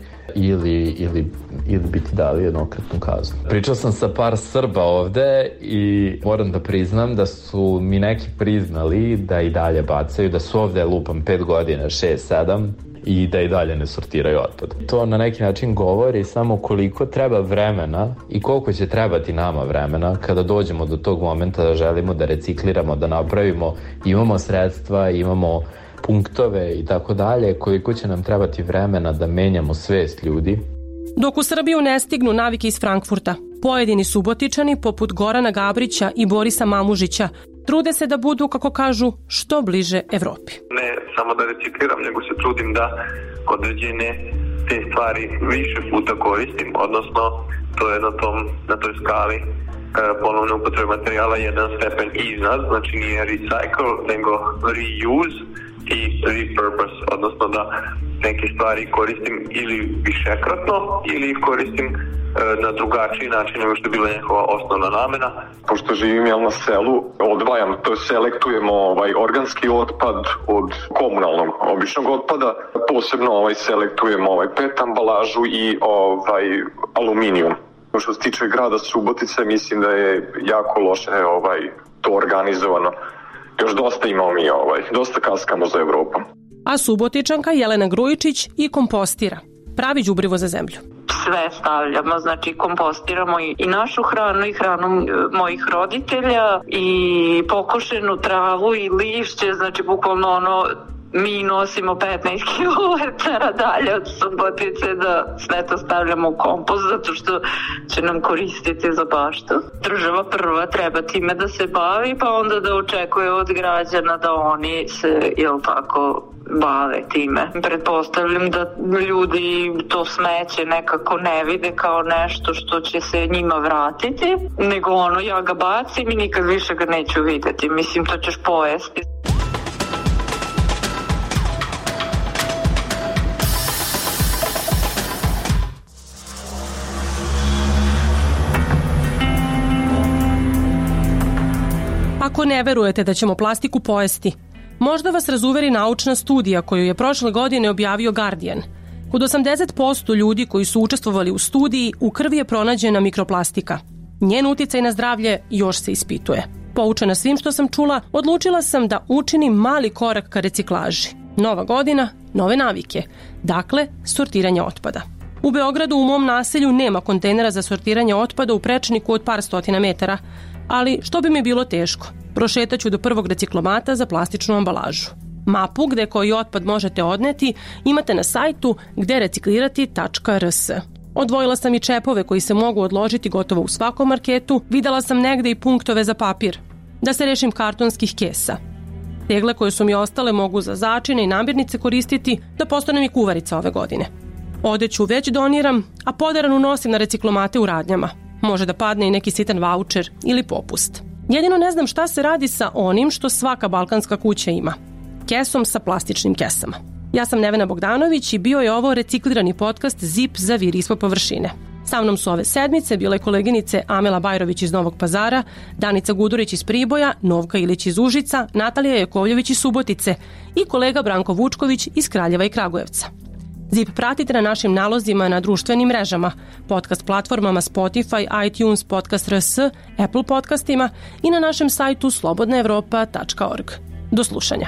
S22: ili bi ti dali jednokratnu kaznu. Pričao sam sa par Srba ovde i moram da priznam da su mi neki priznali da i dalje bacaju, da su ovde lupam 5 godina, 6, 7 i da i dalje ne sortiraju otpad. To na neki način govori samo koliko treba vremena i koliko će trebati nama vremena kada dođemo do tog momenta da želimo da recikliramo, da napravimo, imamo sredstva, imamo punktove i tako dalje, koliko će nam trebati vremena da menjamo svest ljudi.
S3: Dok u Srbiju ne stignu navike iz Frankfurta, pojedini Subotičani, poput Gorana Gabrića i Borisa Mamužića, trude se da budu, kako kažu, što bliže Evropi.
S2: Ne samo da recikliram, nego se trudim da određene te stvari više puta koristim, odnosno to je na toj skali ponovne upotrebe materijala jedan stepen iznad, znači nije recycle, nego reuse i repurpose, odnosno da neke stvari koristim ili višekratno ili ih koristim na drugačiji način nego što je bila njihova osnovna namena.
S9: Pošto živim na selu, odvajam, to selektujemo organski otpad od komunalnog običnog otpada, posebno selektujemo PET ambalažu i aluminijum. Što se tiče grada Subotice, mislim da je jako loše to organizovano. Još dosta imamo mi, dosta kaskamo za Evropom.
S3: A Subotičanka Jelena Grujičić i kompostira. Pravi đubrivo za zemlju.
S4: Sve stavljamo, znači kompostiramo i našu hranu i hranu mojih roditelja i pokošenu travu i lišće, znači bukvalno mi nosimo 15 km dalje od Subotice da sve to stavljamo u kompost zato što će nam koristiti za baštu. Država prva treba time da se bavi pa onda da očekuje od građana da oni se, bave time. Pretpostavljam da ljudi to smeće nekako ne vide kao nešto što će se njima vratiti, nego ja ga bacim i nikad više ga neću videti. Mislim, to ćeš pojesti.
S3: Ako ne verujete da ćemo plastiku pojesti, možda vas razuveri naučna studija koju je prošle godine objavio Guardian. Kod 80% ljudi koji su učestvovali u studiji u krvi je pronađena mikroplastika. Njen uticaj na zdravlje još se ispituje. Poučena svim što sam čula, odlučila sam da učinim mali korak ka reciklaži. Nova godina, nove navike. Dakle, sortiranje otpada. U Beogradu u mom naselju nema kontejnera za sortiranje otpada u prečniku od par stotina metara, ali što bi mi bilo teško? Prošetaću do prvog reciklomata za plastičnu ambalažu. Mapu gde koji otpad možete odneti imate na sajtu gdereciklirati.rs. Odvojila sam i čepove koji se mogu odložiti gotovo u svakom marketu, videla sam negde i punktove za papir. Da se rešim kartonskih kesa. Tegle koje su mi ostale mogu za začine i namirnice koristiti da postanem i kuvarica ove godine. Odeću već doniram, a poderanu nosim na reciklomate u radnjama. Može da padne i neki sitan vaučer ili popust. Jedino ne znam šta se radi sa onim što svaka balkanska kuća ima. Kesom sa plastičnim kesama. Ja sam Nevena Bogdanović i bio je ovo reciklirani podcast ZIP za vir ispod površine. Sa mnom su ove sedmice bile koleginice Amela Bajrović iz Novog Pazara, Danica Gudurić iz Priboja, Novka Ilić iz Užica, Natalija Jakovljević iz Subotice i kolega Branko Vučković iz Kraljeva i Kragujevca. ZIP pratite na našim nalozima na društvenim mrežama, podcast platformama Spotify, iTunes, Podcast RS, Apple podcastima i na našem sajtu slobodnaevropa.org. Do slušanja.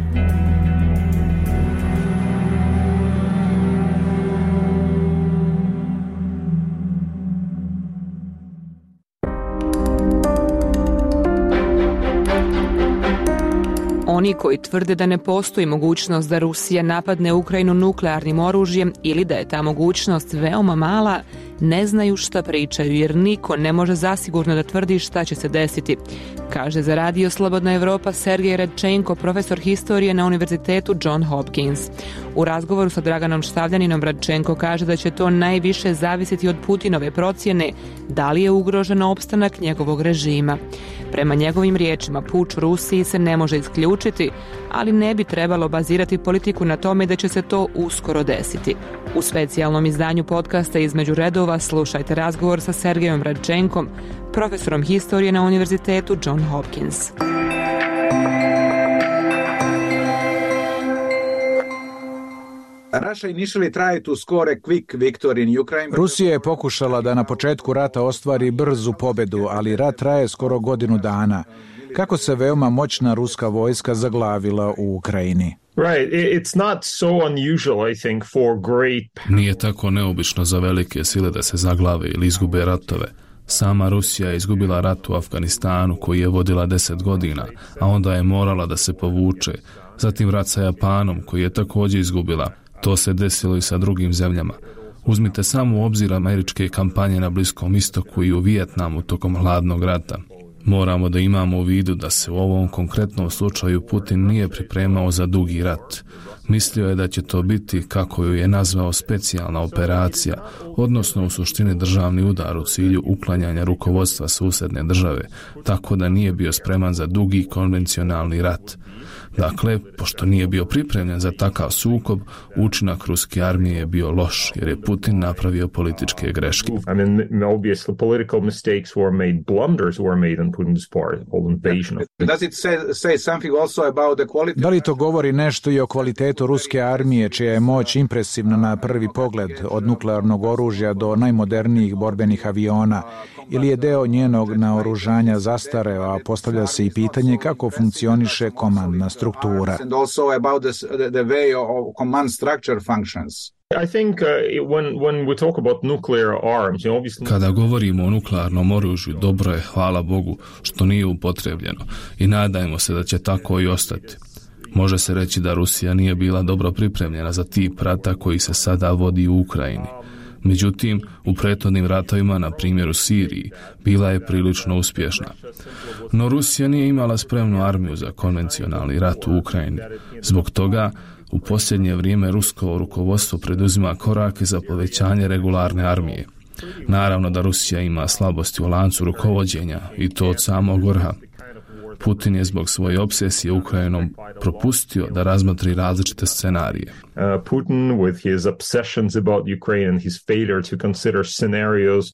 S1: Oni koji tvrde da ne postoji mogućnost da Rusija napadne Ukrajinu nuklearnim oružjem ili da je ta mogućnost veoma mala, ne znaju šta pričaju jer niko ne može zasigurno da tvrdi šta će se desiti, kaže za Radio Slobodna Evropa Sergej Radčenko, profesor historije na Univerzitetu John Hopkins. U razgovoru sa Draganom Štavljaninom Radčenko kaže da će to najviše zavisiti od Putinove procjene da li je ugrožen opstanak njegovog režima. Prema njegovim riječima, puč u Rusiji se ne može isključiti, ali ne bi trebalo bazirati politiku na tome da će se to uskoro desiti. U specijalnom izdanju podcasta Između redova slušajte razgovor sa Sergejom Radčenkom, profesorom historije na Univerzitetu John Hopkins.
S5: Rusija je pokušala da na početku rata ostvari brzu pobedu, ali rat traje skoro godinu dana. Kako se veoma moćna ruska vojska zaglavila u Ukrajini?
S23: Nije tako neobično za velike sile da se zaglave ili izgube ratove. Sama Rusija je izgubila rat u Afganistanu koji je vodila 10 godina, a onda je morala da se povuče. Zatim rat sa Japanom koji je također izgubila. To se desilo i sa drugim zemljama. Uzmite samo u obzir američke kampanje na Bliskom istoku i u Vijetnamu tokom hladnog rata. Moramo da imamo u vidu da se u ovom konkretnom slučaju Putin nije pripremao za dugi rat. Mislio je da će to biti, kako ju je nazvao, specijalna operacija, odnosno u suštini državni udar u cilju uklanjanja rukovodstva susedne države, tako da nije bio spreman za dugi konvencionalni rat. Dakle, pošto nije bio pripremljen za takav sukob, učinak ruske armije je bio loš, jer je Putin napravio političke greške.
S5: Da li to govori nešto i o kvalitetu ruske armije, čija je moć impresivna na prvi pogled, od nuklearnog oružja do najmodernijih borbenih aviona, ili je deo njenog naoružanja zastareo, a postavlja se i pitanje kako funkcioniše komandna struktura.
S23: Kada govorimo o nuklearnom oružju, dobro je, hvala Bogu, što nije upotrebljeno i nadajmo se da će tako i ostati. Može se reći da Rusija nije bila dobro pripremljena za tip rata koji se sada vodi u Ukrajini. Međutim, u prethodnim ratovima, na primjer u Siriji, bila je prilično uspješna. No Rusija nije imala spremnu armiju za konvencionalni rat u Ukrajini. Zbog toga, u posljednje vrijeme rusko rukovodstvo preduzima korake za povećanje regularne armije. Naravno da Rusija ima slabosti u lancu rukovođenja i to od samog vrha. Putin je zbog svoje obsesije Ukrajinom propustio da razmotri različite scenarije.
S24: Putin with his obsessions about Ukraine and his failure to consider scenarios.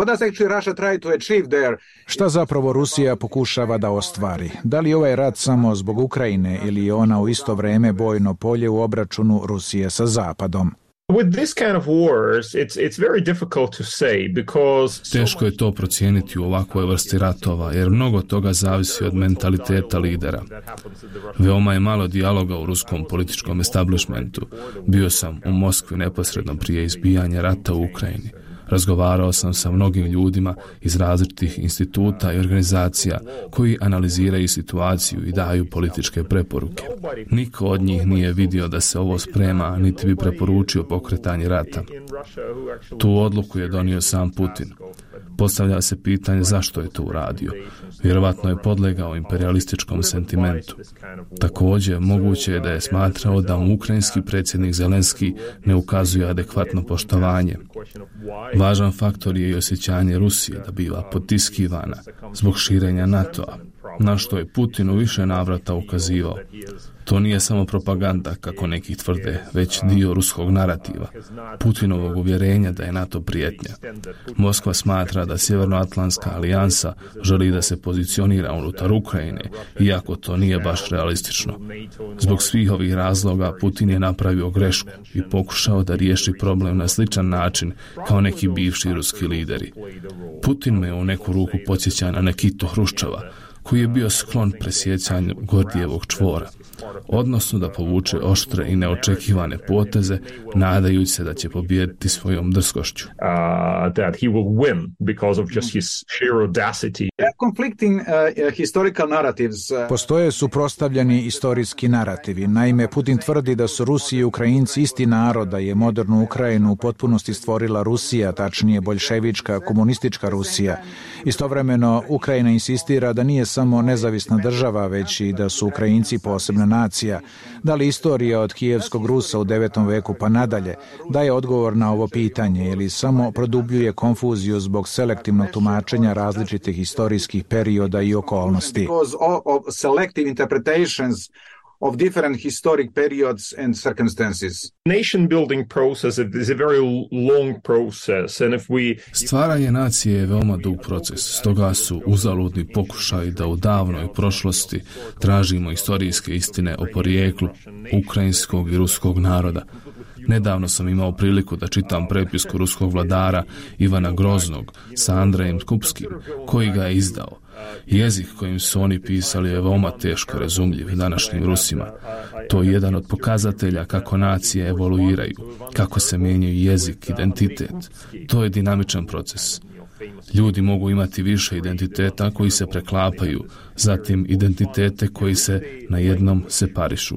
S5: Šta zapravo Rusija pokušava da ostvari? Da li ovaj rat samo zbog Ukrajine ili je ona u isto vrijeme bojno polje u obračunu Rusije sa Zapadom?
S23: Teško je to procijeniti u ovakvoj vrsti ratova, jer mnogo toga zavisi od mentaliteta lidera. Veoma je malo dijaloga u ruskom političkom establishmentu. Bio sam u Moskvi neposredno prije izbijanja rata u Ukrajini. Razgovarao sam sa mnogim ljudima iz različitih instituta i organizacija koji analiziraju situaciju i daju političke preporuke. Niko od njih nije vidio da se ovo sprema, niti bi preporučio pokretanje rata. Tu odluku je donio sam Putin. Postavlja se pitanje zašto je to uradio. Vjerovatno je podlegao imperialističkom sentimentu. Također, moguće je da je smatrao da mu ukrajinski predsjednik Zelenski ne ukazuje adekvatno poštovanje. Važan faktor je i osjećanje Rusije da biva potiskivana zbog širenja NATO-a, na što je Putin u više navrata ukazivao. To nije samo propaganda, kako neki tvrde, već dio ruskog narativa, Putinovog uvjerenja da je NATO prijetnja. Moskva smatra da Sjevernoatlantska alijansa želi da se pozicionira unutar Ukrajine, iako to nije baš realistično. Zbog svih ovih razloga Putin je napravio grešku i pokušao da riješi problem na sličan način kao neki bivši ruski lideri. Putin me u neku ruku podsjeća na Nikitu Hruščova, koji je bio sklon presjecanju Gordijevog čvora, odnosno da povuče oštre i neočekivane poteze, nadajući se da će pobijediti svojom drskošću.
S24: That he will win because of just his sheer audacity.
S5: Conflicting historical narratives. Postoje suprotstavljeni istorijski narativi. Naime, Putin tvrdi da su Rusi i Ukrajinci isti narod, da je modernu Ukrajinu u potpunosti stvorila Rusija, tačnije boljševička, komunistička Rusija. Istovremeno, Ukrajina insistira da nije samo nezavisna država, već i da su Ukrajinci posebna nacija. Da li istorija od kijevskog Rusa u 9. veku pa nadalje daje odgovor na ovo pitanje ili samo produbljuje konfuziju zbog selektivnog tumačenja različitih historijskih perioda i okolnosti? Of different historic periods and circumstances.
S24: Nation building process is a very long process, and if we...
S23: Stvaranje nacije je veoma dug proces, stoga su uzaludni pokušaji da u davnoj prošlosti tražimo istorijske istine o porijeklu ukrajinskog i ruskog naroda. Nedavno sam imao priliku da čitam prepisku ruskog vladara Ivana Groznog sa Andrejem Kupskim, koji ga je izdao. Jezik kojim su oni pisali je veoma teško razumljiv današnjim Rusima. To je jedan od pokazatelja kako nacije evoluiraju, kako se mijenjaju jezik, identitet. To je dinamičan proces. Ljudi mogu imati više identiteta koji se preklapaju, zatim identitete koji se na jednom separišu.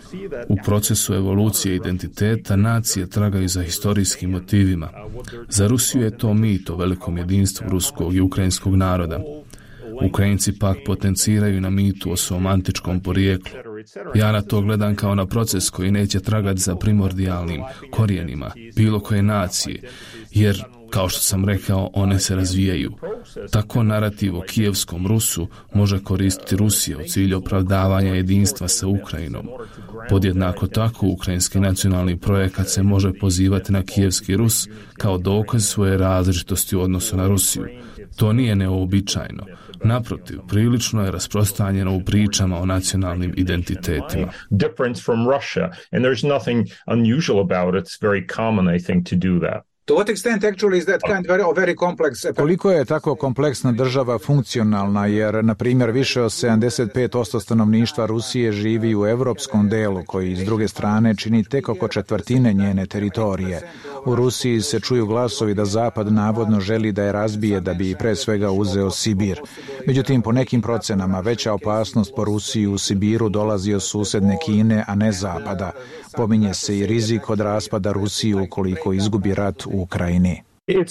S23: U procesu evolucije identiteta nacije tragaju za historijskim motivima. Za Rusiju je to mit o velikom jedinstvu ruskog i ukrajinskog naroda. Ukrajinci pak potenciraju na mitu o svom antičkom porijeklu. Ja na to gledam kao na proces koji neće tragati za primordijalnim korijenima bilo koje nacije, jer, kao što sam rekao, one se razvijaju. Tako narativ o kijevskom Rusu može koristiti Rusija u cilju opravdavanja jedinstva sa Ukrajinom. Podjednako tako, ukrajinski nacionalni projekat se može pozivati na kijevski Rus kao dokaz svoje različitosti u odnosu na Rusiju. To nije neuobičajeno. Naprotiv, prilično je rasprostranjeno u pričama o nacionalnim identitetima.
S24: Difference from Russia, and there's nothing unusual about it. It's very common, I think, to do that.
S5: To what extent actually is that kind of very complex? Koliko je tako kompleksna država funkcionalna, jer, na primjer, više od 75% stanovništva Rusije živi u evropskom delu, koji s druge strane čini tek oko četvrtine njene teritorije. U Rusiji se čuju glasovi da Zapad navodno želi da je razbije da bi pre svega uzeo Sibir. Međutim, po nekim procenama, veća opasnost po Rusiju u Sibiru dolazi od susedne Kine, a ne Zapada. Pominje se i rizik od raspada Rusije ukoliko izgubi rat u Ukrajini.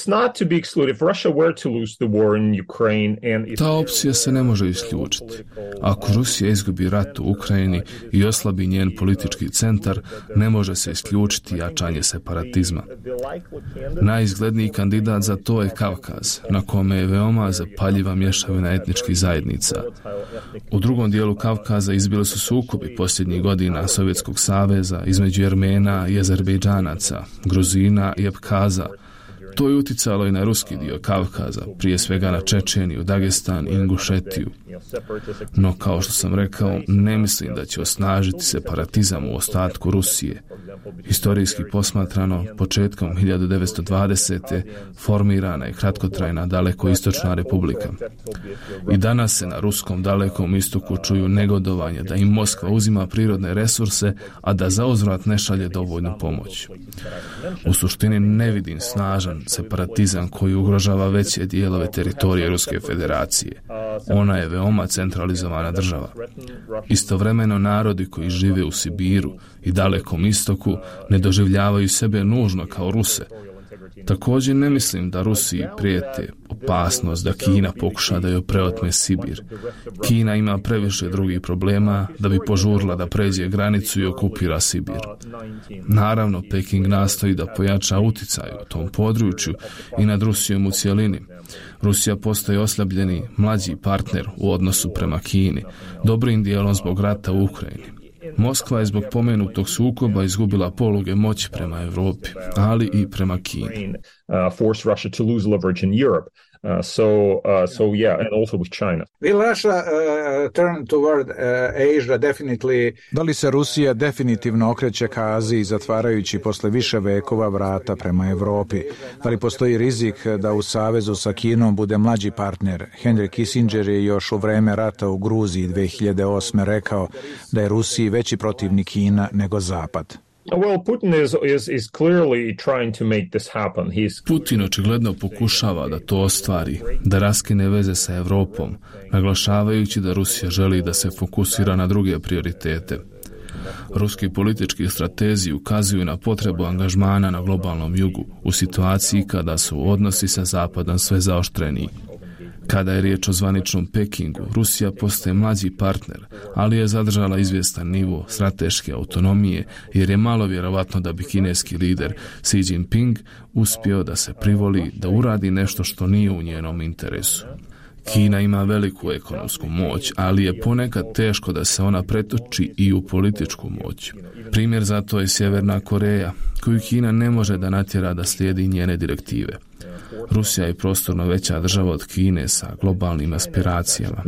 S23: Ta opcija se ne može isključiti. Ako Rusija izgubi rat u Ukrajini i oslabi njen politički centar, ne može se isključiti jačanje separatizma. Najizgledniji kandidat za to je Kavkaz, na kome je veoma zapaljiva mješavina etničkih zajednica. U drugom dijelu Kavkaza izbili su sukobi posljednjih godina Sovjetskog saveza između Jermena i Azerbejdžanaca, Gruzina i Abkaza. To je uticalo i na ruski dio Kavkaza, prije svega na Čečeniju, Dagestan i Ingušetiju. No, kao što sam rekao, ne mislim da će osnažiti separatizam u ostatku Rusije. Historijski posmatrano, početkom 1920. formirana je kratkotrajna Dalekoistočna republika. I danas se na ruskom Dalekom istoku čuju negodovanje da im Moskva uzima prirodne resurse, a da zauzvrat ne šalje dovoljnu pomoć. U suštini ne vidim snažan separatizam koji ugrožava veće dijelove teritorije Ruske federacije. Ona je veoma centralizovana država. Istovremeno narodi koji žive u Sibiru i Dalekom istoku ne doživljavaju sebe nužno kao Ruse. Također ne mislim da Rusiji prijete opasnost da Kina pokuša da joj preotme Sibir. Kina ima previše drugih problema da bi požurila da pređe granicu i okupira Sibir. Naravno, Peking nastoji da pojača uticaj u tom području i nad Rusijom u cjelini. Rusija postaje oslabljeni mlađi partner u odnosu prema Kini, dobrim dijelom zbog rata u Ukrajini. Moskva je zbog pomenutog sukoba izgubila poluge moći prema Europi, ali i prema Kini.
S24: Force Russia to lose leverage in Europe. So yeah, and also with China.
S5: Will Russia turn toward Asia definitely? Da li se Rusija definitivno okreće ka Aziji, zatvarajući posle više vekova vrata prema Europi? Da li postoji rizik da u savezu sa Kinom bude mlađi partner? Henry Kissinger je još u vreme rata u Gruziji 2008. rekao da je Rusiji veći protivnik Kina nego Zapad.
S24: Well, Putin is clearly trying to make this happen.
S23: Putin očigledno pokušava da to ostvari, da raskine veze sa Evropom, naglašavajući da Rusija želi da se fokusira na druge prioritete. Ruski politički stratezi ukazuju na potrebu angažmana na globalnom jugu u situaciji kada su odnosi sa Zapadom sve zaoštreniji. Kada je riječ o zvaničnom Pekingu, Rusija postaje mlađi partner, ali je zadržala izvjestan nivo strateške autonomije, jer je malo vjerovatno da bi kineski lider Xi Jinping uspio da se privoli da uradi nešto što nije u njenom interesu. Kina ima veliku ekonomsku moć, ali je ponekad teško da se ona pretoči i u političku moć. Primjer za to je Sjeverna Koreja, koju Kina ne može da natjera da slijedi njene direktive. Rusija je prostorno veća država od Kine sa globalnim aspiracijama.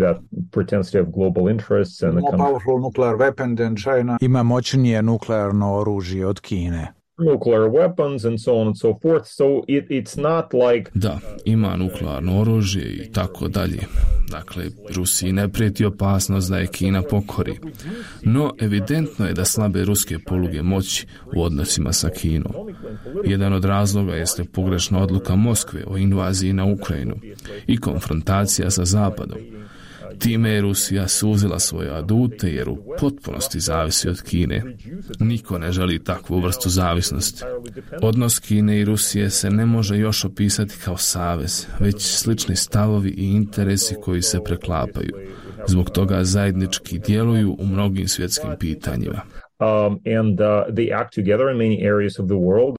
S5: Ima moćnije nuklearno oružje od Kine.
S24: Nuclear weapons and so on and so forth, so it's not like...
S23: Da, ima nuklearno oružje i tako dalje. Dakle, Rusiji ne prijeti opasnost da je Kina pokori. No, evidentno je da slabe ruske poluge moći u odnosima sa Kinom. Jedan od razloga jeste pogrešna odluka Moskve o invaziji na Ukrajinu i konfrontacija sa Zapadom. Time je Rusija suzila svoje adute jer u potpunosti zavisi od Kine. Niko ne želi takvu vrstu zavisnosti. Odnos Kine i Rusije se ne može još opisati kao savez, već slični stavovi i interesi koji se preklapaju. Zbog toga zajednički djeluju u mnogim svjetskim pitanjima.
S24: They act together in many areas of the world.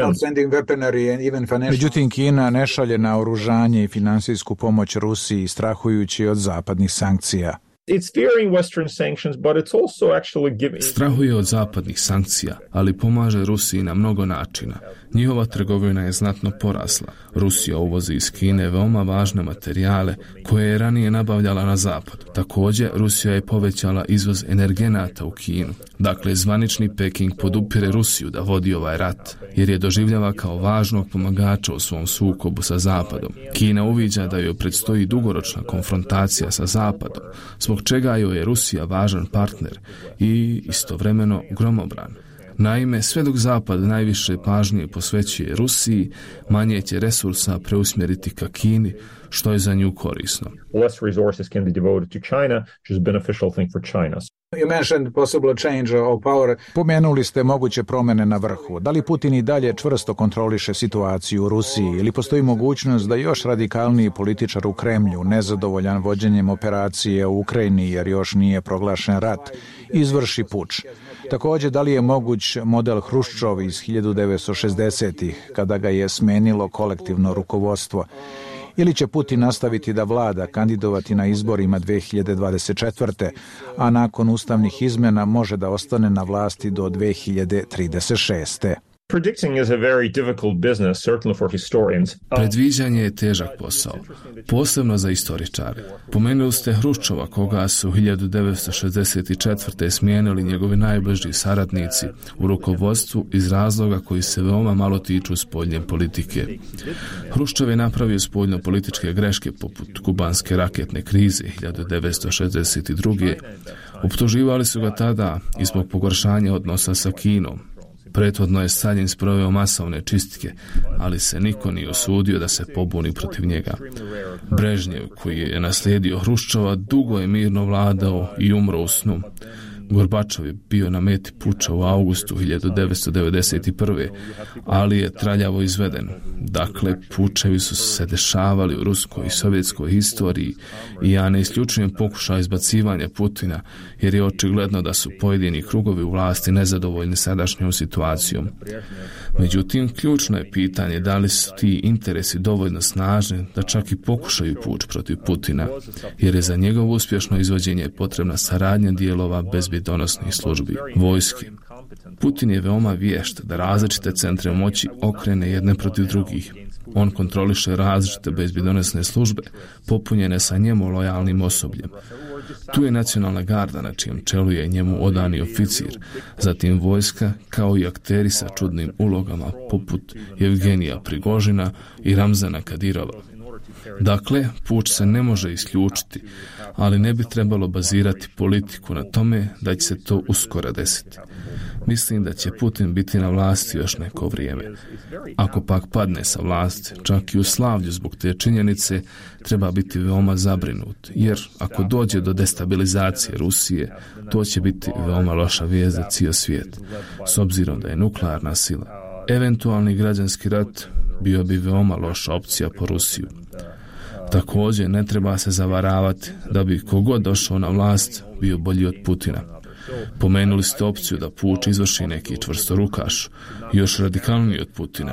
S5: Međutim, Kina ne šalje naoružanje i finansijsku pomoć Rusiji, strahujući od zapadnih sankcija.
S23: Strahuje od zapadnih sankcija, ali pomaže Rusiji na mnogo načina. Njihova trgovina je znatno porasla. Rusija uvozi iz Kine veoma važne materijale koje je ranije nabavljala na zapadu. Također, Rusija je povećala izvoz energenata u Kinu. Dakle, zvanični Peking podupire Rusiju da vodi ovaj rat, jer je doživljava kao važnog pomagača u svom sukobu sa zapadom. Kina uviđa da joj predstoji dugoročna konfrontacija sa zapadom, zbog čega joj je Rusija važan partner i istovremeno gromobran. Naime, sve dok Zapad najviše pažnje posvećuje Rusiji, manje će resursa preusmjeriti ka Kini, što je za nju korisno.
S24: Less resources can be devoted to China, which is a beneficial thing for China.
S5: You mentioned possible change of power. Pomenuli ste moguće promjene na vrhu. Da li Putin i dalje čvrsto kontroliše situaciju u Rusiji ili postoji mogućnost da još radikalniji političar u Kremlju, nezadovoljan vođenjem operacije u Ukrajini jer još nije proglašen rat, izvrši puč? Također, da li je moguć model Hruščov iz 1960-ih, kada ga je smenilo kolektivno rukovodstvo? Ili će Putin nastaviti da vlada, kandidovati na izborima 2024. a nakon ustavnih izmjena može da ostane na vlasti do 2036.
S23: Predviđanje je težak posao, posebno za istoričare. Pomenuli ste Hruščova, koga su 1964. smijenili njegovi najbliži saradnici u rukovodstvu iz razloga koji se veoma malo tiču spoljne politike. Hruščov je napravio spoljno-političke greške poput kubanske raketne krize 1962. Optuživali su ga tada i zbog pogoršanja odnosa sa Kinom. Prethodno je Staljin sproveo masovne čistke, ali se niko nije usudio da se pobuni protiv njega. Brežnjev, koji je naslijedio Hruščova, dugo je mirno vladao i umro u snu. Gorbačov je bio na meti puča u augustu 1991. ali je traljavo izveden. Dakle, pučevi su se dešavali u ruskoj i sovjetskoj historiji i ja ne isključujem pokušaj izbacivanja Putina, jer je očigledno da su pojedini krugovi u vlasti nezadovoljni sadašnjom situacijom. Međutim, ključno je pitanje da li su ti interesi dovoljno snažni da čak i pokušaju puč protiv Putina, jer je za njegovo uspješno izvođenje potrebna saradnja dijelova bezbjednosti bezbjednosnih službi, vojske. Putin je veoma vješt da različite centre moći okrene jedne protiv drugih. On kontroliše različite bezbjednosne službe, popunjene sa njemu lojalnim osobljem. Tu je nacionalna garda na čijem čelu je njemu odani oficir, zatim vojska kao i akteri sa čudnim ulogama poput Evgenija Prigožina i Ramzana Kadirova. Dakle, puč se ne može isključiti, ali ne bi trebalo bazirati politiku na tome da će se to uskoro desiti. Mislim da će Putin biti na vlasti još neko vrijeme. Ako pak padne sa vlasti, čak i u slavlju zbog te činjenice, treba biti veoma zabrinut, jer ako dođe do destabilizacije Rusije, to će biti veoma loša vijest za cijel svijet, s obzirom da je nuklearna sila. Eventualni građanski rat bio bi veoma loša opcija po Rusiju. Također, ne treba se zavaravati da bi kogod došao na vlast bio bolji od Putina. Pomenuli ste opciju da puč izvrši neki čvrstorukaš, još radikalniji od Putina.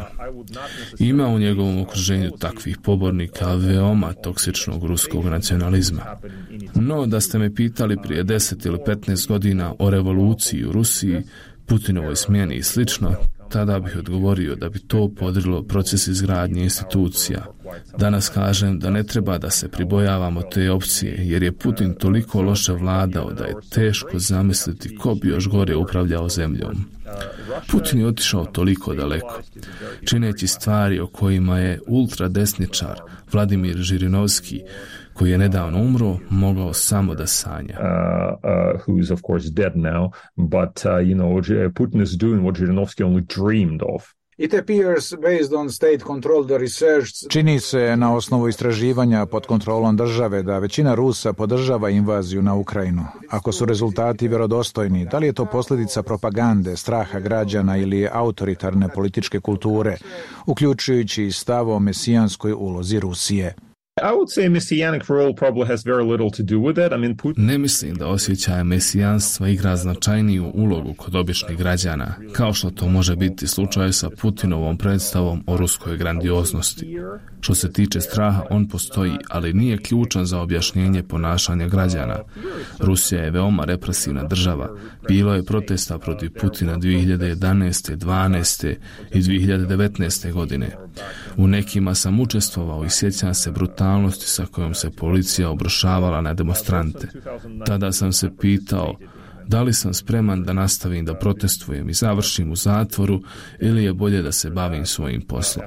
S23: Ima u njegovom okruženju takvih pobornika veoma toksičnog ruskog nacionalizma. No, da ste me pitali prije 10 ili 15 godina o revoluciji u Rusiji, Putinovoj smjeni i slično, tada bih odgovorio da bi to podrilo proces izgradnje institucija. Danas kažem da ne treba da se pribojavamo te opcije, jer je Putin toliko loše vladao da je teško zamisliti ko bi još gore upravljao zemljom. Putin je otišao toliko daleko, čineći stvari o kojima je ultradesničar Vladimir Žirinovski, koji je nedavno umro, mogao samo da sanja.
S24: Who is of course dead now, but Putin is doing what Žirinovski only dreamed of.
S5: It appears based on state-controlled research. Čini se na osnovu istraživanja pod kontrolom države da većina Rusa podržava invaziju na Ukrajinu. Ako su rezultati vjerodostojni, da li je to posljedica propagande, straha građana ili autoritarne političke kulture, uključujući i stav o mesijanskoj ulozi Rusije?
S24: I would say messianic role probably has very little to do with it. I mean,
S23: Ne mislim da osjećaj mesijanstva igra značajniju ulogu kod običnih građana, kao što to može biti slučaj sa Putinovom predstavom o ruskoj grandioznosti. Što se tiče straha, on postoji, ali nije ključan za objašnjenje ponašanja građana. Rusija je veoma represivna država. Bilo je protesta protiv Putina 2011., 12. i 2019. godine. U nekima sam učestvovao i sjećam se brutalnosti sa kojom se policija obrušavala na demonstrante. Tada sam se pitao da li sam spreman da nastavim da protestujem i završim u zatvoru ili je bolje da se bavim svojim poslom.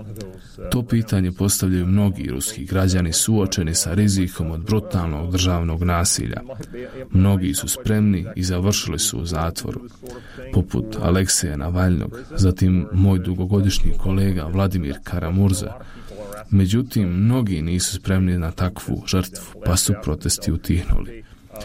S23: To pitanje postavljaju mnogi ruski građani suočeni sa rizikom od brutalnog državnog nasilja. Mnogi su spremni i završili su u zatvoru, poput Alekseja Navalnog, zatim moj dugogodišnji kolega Vladimir Karamurza. Međutim, mnogi nisu spremni na takvu žrtvu, pa su protesti utihnuli.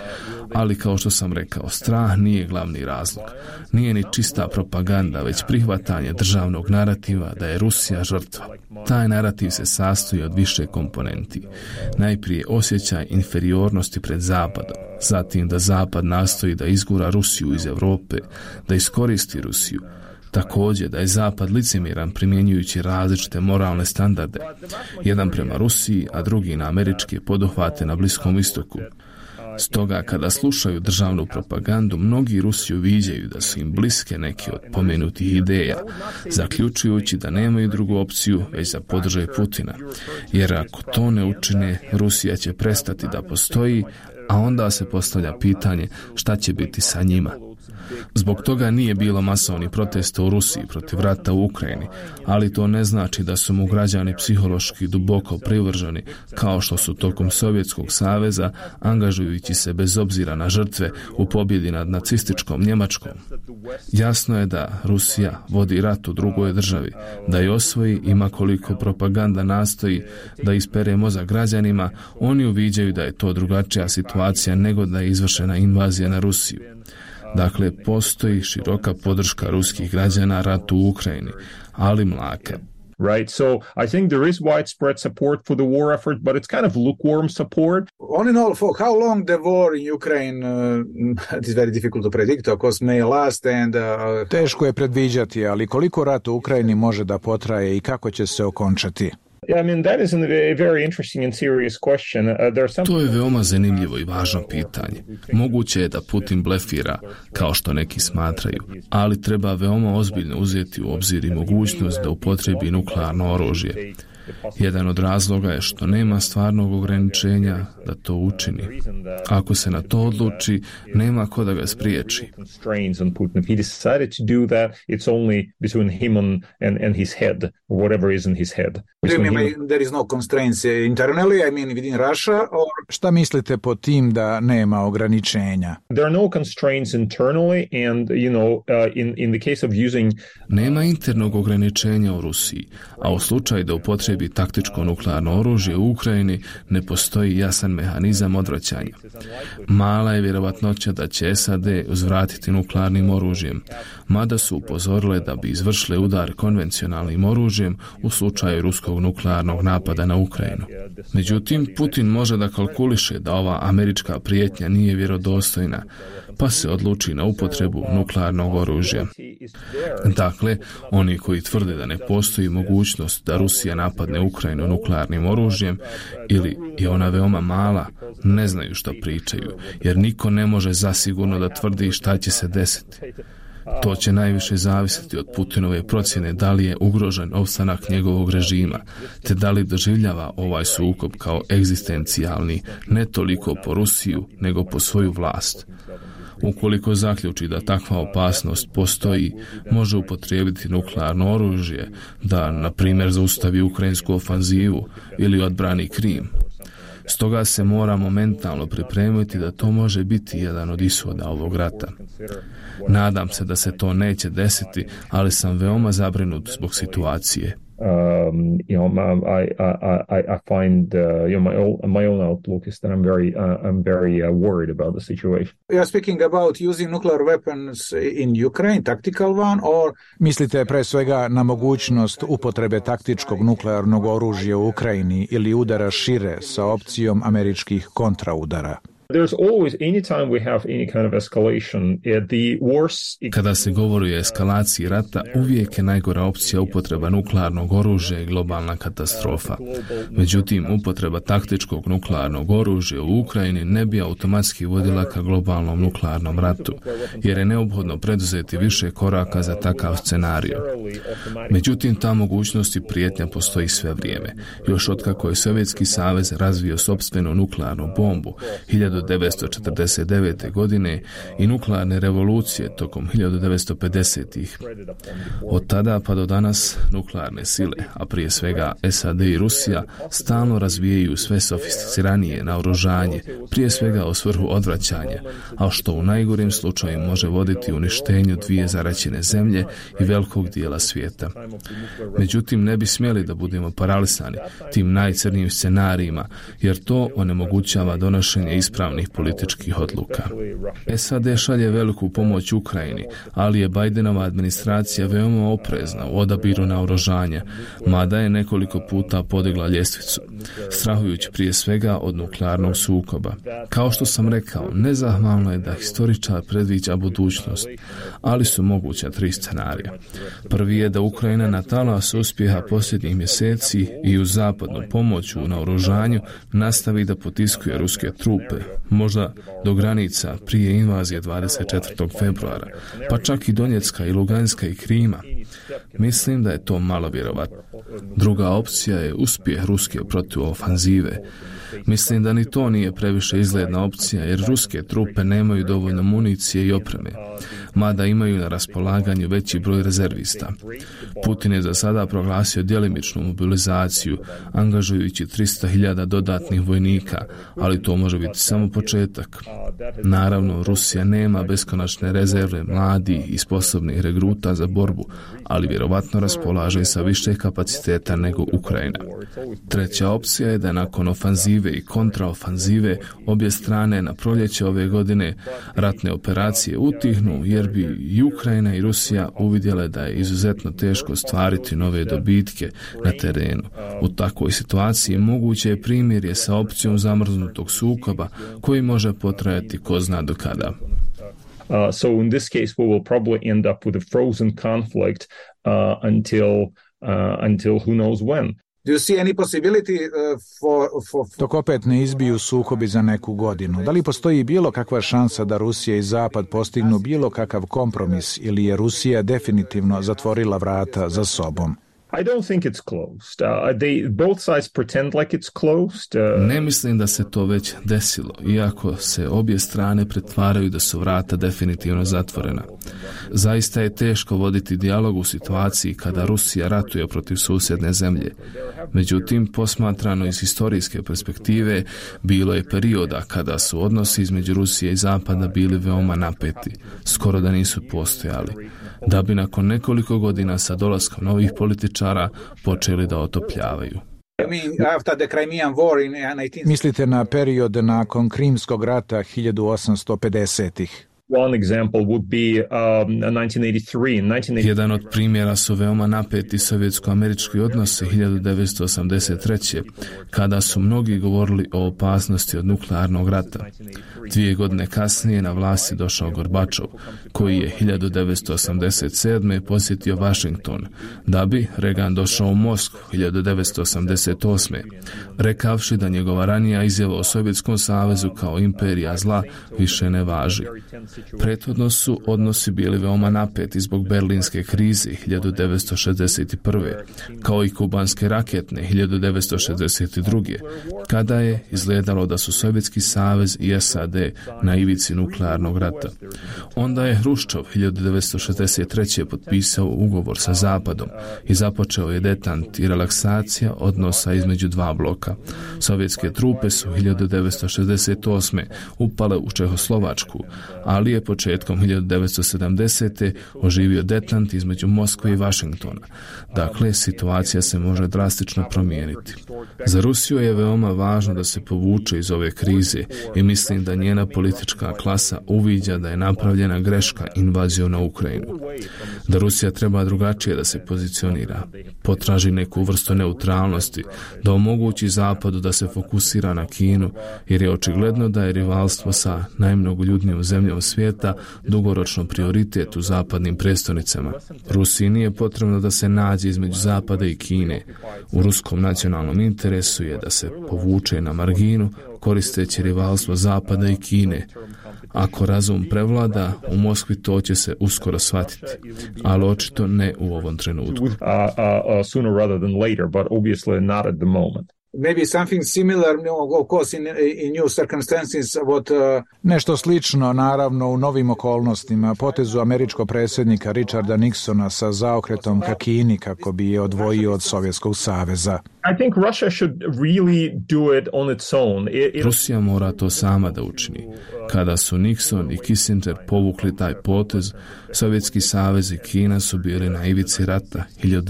S23: Ali kao što sam rekao, strah nije glavni razlog. Nije ni čista propaganda, već prihvatanje državnog narativa da je Rusija žrtva. Taj narativ se sastoji od više komponenti. Najprije osjećaj inferiornosti pred Zapadom, zatim da Zapad nastoji da izgura Rusiju iz Europe, da iskoristi Rusiju. Također da je Zapad licemjeran primjenjujući različite moralne standarde, jedan prema Rusiji, a drugi na američke poduhvate na Bliskom istoku. Stoga, kada slušaju državnu propagandu, mnogi Rusiju viđaju da su im bliske neke od pomenutih ideja, zaključujući da nemaju drugu opciju već da podrže Putina. Jer ako to ne učine, Rusija će prestati da postoji, a onda se postavlja pitanje šta će biti sa njima. Zbog toga nije bilo masovnih protesta u Rusiji protiv rata u Ukrajini, ali to ne znači da su mu građani psihološki duboko privrženi, kao što su tokom Sovjetskog saveza, angažujući se bez obzira na žrtve u pobjedi nad nacističkom Njemačkom. Jasno je da Rusija vodi rat u drugoj državi, da je osvoji, ima koliko propaganda nastoji da ispere mozak građanima, oni uviđaju da je to drugačija situacija nego da je izvršena invazija na Rusiju. Dakle, postoji široka podrška ruskih građana ratu u Ukrajini, ali mlaka.
S24: Right, so I think there is widespread support for the war effort, but it's kind of lukewarm support.
S5: All in all, for how long the war in Ukraine, it is very difficult to predict, of course, may last and... Teško je predviđati, ali koliko rat u Ukrajini može da potraje i kako će se okončati?
S23: To je veoma zanimljivo i važno pitanje. Moguće je da Putin blefira, kao što neki smatraju, ali treba veoma ozbiljno uzeti u obzir i mogućnost da upotrebi nuklearno oružje. Jedan od razloga je što nema stvarnog ograničenja da to učini. Ako se na to odluči, nema ko da ga spriječi.
S5: Šta mislite po tim da nema ograničenja?
S23: Nema internog ograničenja u Rusiji, a u slučaju da upotrebi taktičko nuklearno oružje u Ukrajini ne postoji jasan mehanizam odvraćanja. Mala je vjerovatnoća da će SAD uzvratiti nuklearnim oružjem, mada su upozorile da bi izvršile udar konvencionalnim oružjem u slučaju ruskog nuklearnog napada na Ukrajinu. Međutim, Putin može da kalkuliše da ova američka prijetnja nije vjerodostojna, pa se odluči na upotrebu nuklearnog oružja. Dakle, oni koji tvrde da ne postoji mogućnost da Rusija napadne Ukrajinu nuklearnim oružjem ili je ona veoma mala, ne znaju šta pričaju, jer niko ne može zasigurno da tvrdi šta će se desiti. To će najviše zavisiti od Putinove procjene da li je ugrožen opstanak njegovog režima, te da li doživljava ovaj sukob kao egzistencijalni, ne toliko po Rusiju, nego po svoju vlast. Ukoliko zaključi da takva opasnost postoji, može upotrijebiti nuklearno oružje da, na primjer, zaustavi ukrajinsku ofanzivu ili odbrani Krim. Stoga se mora momentalno pripremiti da to može biti jedan od ishoda ovog rata. Nadam se da se to neće desiti, ali sam veoma zabrinut zbog situacije.
S24: I find my own outlook is that I'm very worried about the situation.
S5: You're speaking about using nuclear weapons in Ukraine, tactical one, or mislite pre svega na mogućnost upotrebe taktičkog nuklearnog oružja u Ukrajini ili udara šire sa opcijom američkih kontraudara?
S24: There's always, anytime we have any kind of escalation, the worst...
S23: Kada se govori o eskalaciji rata, uvijek je najgora opcija upotreba nuklearnog oružja i globalna katastrofa. Međutim, upotreba taktičkog nuklearnog oružja u Ukrajini ne bi automatski vodila ka globalnom nuklearnom ratu, jer je neophodno preduzeti više koraka za takav scenarij. Međutim, ta mogućnost i prijetnja postoji sve vrijeme. Još otkako je Sovjetski savez razvio sopstvenu nuklearnu bombu 1949. godine i nuklearne revolucije tokom 1950-ih. Od tada pa do danas nuklearne sile, a prije svega SAD i Rusija, stalno razvijaju sve sofisticiranije naoružanje, prije svega u svrhu odvraćanja, a što u najgorim slučaju može voditi uništenju dvije zaraćene zemlje i velikog dijela svijeta. Međutim, ne bi smjeli da budemo paralisani tim najcrnijim scenarijima, jer to onemogućava donošenje ispravnih političkih odluka. SAD šalje veliku pomoć Ukrajini, ali je Bidenova administracija veoma oprezna u odabiru naoružanja, mada je nekoliko puta podigla ljestvicu, strahujući prije svega od nuklearnog sukoba. Kao što sam rekao, nezahvalno je da historičar predviđa budućnost, ali su moguća tri scenarija. Prvi je da Ukrajina na talas uspjeha posljednjih mjeseci i uz zapadnu pomoć u naoružanju nastavi da potiskuje ruske trupe, možda do granica prije invazije 24. februara, pa čak i Donjecka i Luganska i Krima. Mislim da je to malo vjerovatno. Druga opcija je uspjeh ruske protuofanzive. Mislim da ni to nije previše izgledna opcija, jer ruske trupe nemaju dovoljno municije i opreme, mada imaju na raspolaganju veći broj rezervista. Putin je za sada proglasio djelimičnu mobilizaciju, angažujući 300.000 dodatnih vojnika, ali to može biti samo početak. Naravno, Rusija nema beskonačne rezerve mladih i sposobnih regruta za borbu, ali vjerovatno raspolaže sa više kapaciteta nego Ukrajina. Treća opcija je da nakon ofanzive i kontraofanzive obje strane na proljeće ove godine ratne operacije utihnu, jer bi i Ukrajina i Rusija uvidjele da je izuzetno teško stvariti nove dobitke na terenu. U takvoj situaciji moguće je primirje sa opcijom zamrznutog sukoba koji može potrajati ko zna do kada.
S24: So in this case we will probably end up with a frozen conflict until who knows when.
S5: Dok opet ne izbiju sukobi za neku godinu, da li postoji bilo kakva šansa da Rusija i Zapad postignu bilo kakav kompromis ili je Rusija definitivno zatvorila vrata za sobom?
S24: I don't think it's closed. Both sides pretend like it's closed.
S23: Ne mislim da se to već desilo, iako se obje strane pretvaraju da su vrata definitivno zatvorena. Zaista je teško voditi dijalog u situaciji kada Rusija ratuje protiv susjedne zemlje. Međutim, posmatrano iz historijske perspektive, bilo je perioda kada su odnosi između Rusije i Zapada bili veoma napeti, skoro da nisu postojali, da bi nakon nekoliko godina sa dolaskom novih političara počeli da otopljavaju.
S5: Mislite na period nakon Krimskog rata 1850-ih?
S24: One example would be 1983.
S23: Jedan od primjera su veoma napeti sovjetsko-američki odnosi 1983. kada su mnogi govorili o opasnosti od nuklearnog rata. 2 godine kasnije na vlasti došao Gorbačov, koji je 1987. posjetio Washington, da bi Reagan došao u Moskvu 1988. rekavši da njegova ranija izjava o Sovjetskom savezu kao imperija zla više ne važi. Prethodno su odnosi bili veoma napeti zbog berlinske krize 1961. kao i kubanske raketne 1962. kada je izgledalo da su Sovjetski savez i SAD na ivici nuklearnog rata. Onda je Hruščov 1963. potpisao ugovor sa Zapadom i započeo je detant i relaksacija odnosa između dva bloka. Sovjetske trupe su 1968. upale u Čehoslovačku, ali je početkom 1970. oživio detant između Moskve i Washingtona. Dakle, situacija se može drastično promijeniti. Za Rusiju je veoma važno da se povuče iz ove krize i mislim da njena politička klasa uviđa da je napravljena greška invazijom na Ukrajinu. Da Rusija treba drugačije da se pozicionira, potraži neku vrstu neutralnosti, da omogući Zapadu da se fokusira na Kinu, jer je očigledno da je rivalstvo sa najmnogoljudnijom zemljom svijeta dugoročno prioritet u zapadnim prestolnicama. Rusiji nije potrebno da se nađe između Zapada i Kine. U ruskom nacionalnom interesu je da se povuče na marginu koristeći rivalstvo Zapada i Kine. Ako razum prevlada, u Moskvi to će se uskoro shvatiti, ali očito ne u ovom trenutku.
S24: Sooner rather than later, but obviously not at the moment.
S5: Maybe something similar, of course, in new circumstances. Nešto slično, naravno, u novim okolnostima, potezu američkog predsjednika Richarda Nixona sa zaokretom ka Kini kako bi je odvojio od Sovjetskog saveza.
S24: I think Russia should really do it on its own.
S23: Rusija mora to sama da učini. Kada su Nixon i Kissinger povukli taj potez, Sovjetski savez i Kina su bili na ivici rata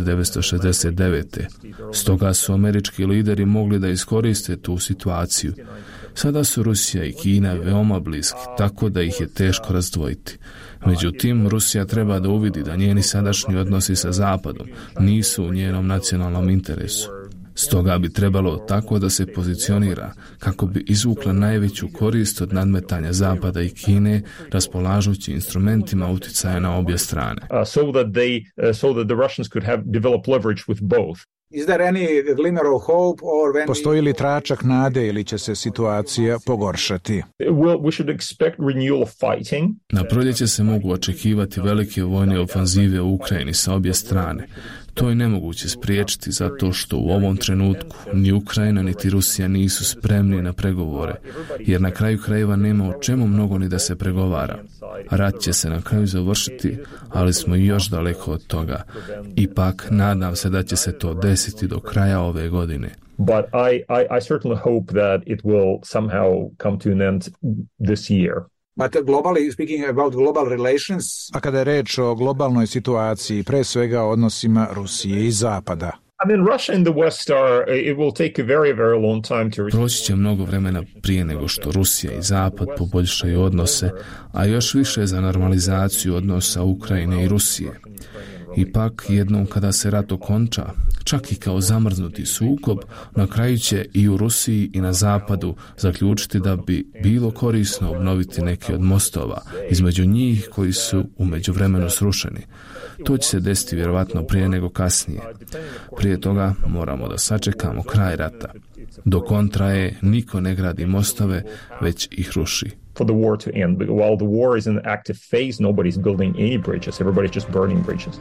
S23: 1969. Stoga su američki lideri mogli da iskoriste tu situaciju. Sada su Rusija i Kina veoma bliski, tako da ih je teško razdvojiti. Međutim, Rusija treba da uvidi da njeni sadašnji odnosi sa Zapadom nisu u njenom nacionalnom interesu. Stoga bi trebalo tako da se pozicionira kako bi izvukla najveću korist od nadmetanja Zapada i Kine, raspolažući instrumentima uticaja na obje strane.
S24: So that the Russians could have developed leverage with both.
S5: Is there any glimmer of hope or Postoji li tračak nade ili će se situacija pogoršati?
S24: We should expect renewal of fighting.
S23: Na proljeće se mogu očekivati velike vojne ofanzive u Ukrajini sa obje strane. To je nemoguće spriječiti zato što u ovom trenutku ni Ukrajina niti Rusija nisu spremni na pregovore, jer na kraju krajeva nema o čemu mnogo ni da se pregovara. Rat će se na kraju završiti, ali smo još daleko od toga. Ipak, nadam se da će se to desiti do kraja ove godine.
S24: But I certainly hope that it will somehow come to an end this year.
S5: But globally, speaking about global relations... A kada je reč o globalnoj situaciji, pre svega o odnosima Rusije i Zapada.
S24: I mean, Russia and the West it will take a very, very long time to...
S23: Proći će mnogo vremena prije nego što Rusija i Zapad poboljšaju odnose, a još više za normalizaciju odnosa Ukrajine i Rusije. Ipak, jednom kada se rat okonča, čak i kao zamrznuti sukob, na kraju će i u Rusiji i na zapadu zaključiti da bi bilo korisno obnoviti neke od mostova između njih koji su u međuvremenu srušeni. To će se desiti vjerovatno prije nego kasnije. Prije toga moramo da sačekamo kraj rata. Dok on traje, niko ne gradi mostove, već ih ruši.
S24: For the war to end. While the war is in an active phase, nobody's building any bridges. Everybody's just burning bridges.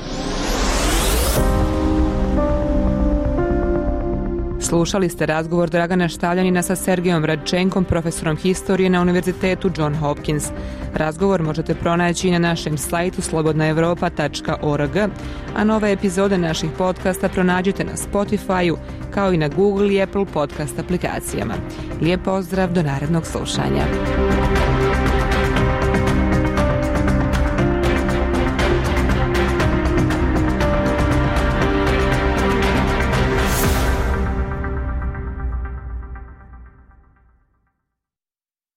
S1: Slušali ste razgovor Dragana Štavljanina sa Sergejom Radčenkom, profesorom historije na Univerzitetu John Hopkins. Razgovor možete pronaći na našem sajtu slobodnaevropa.org, a nove epizode naših podcasta pronađite na Spotify-u, kao i na Google i Apple podcast aplikacijama. Lijep pozdrav, do narednog slušanja.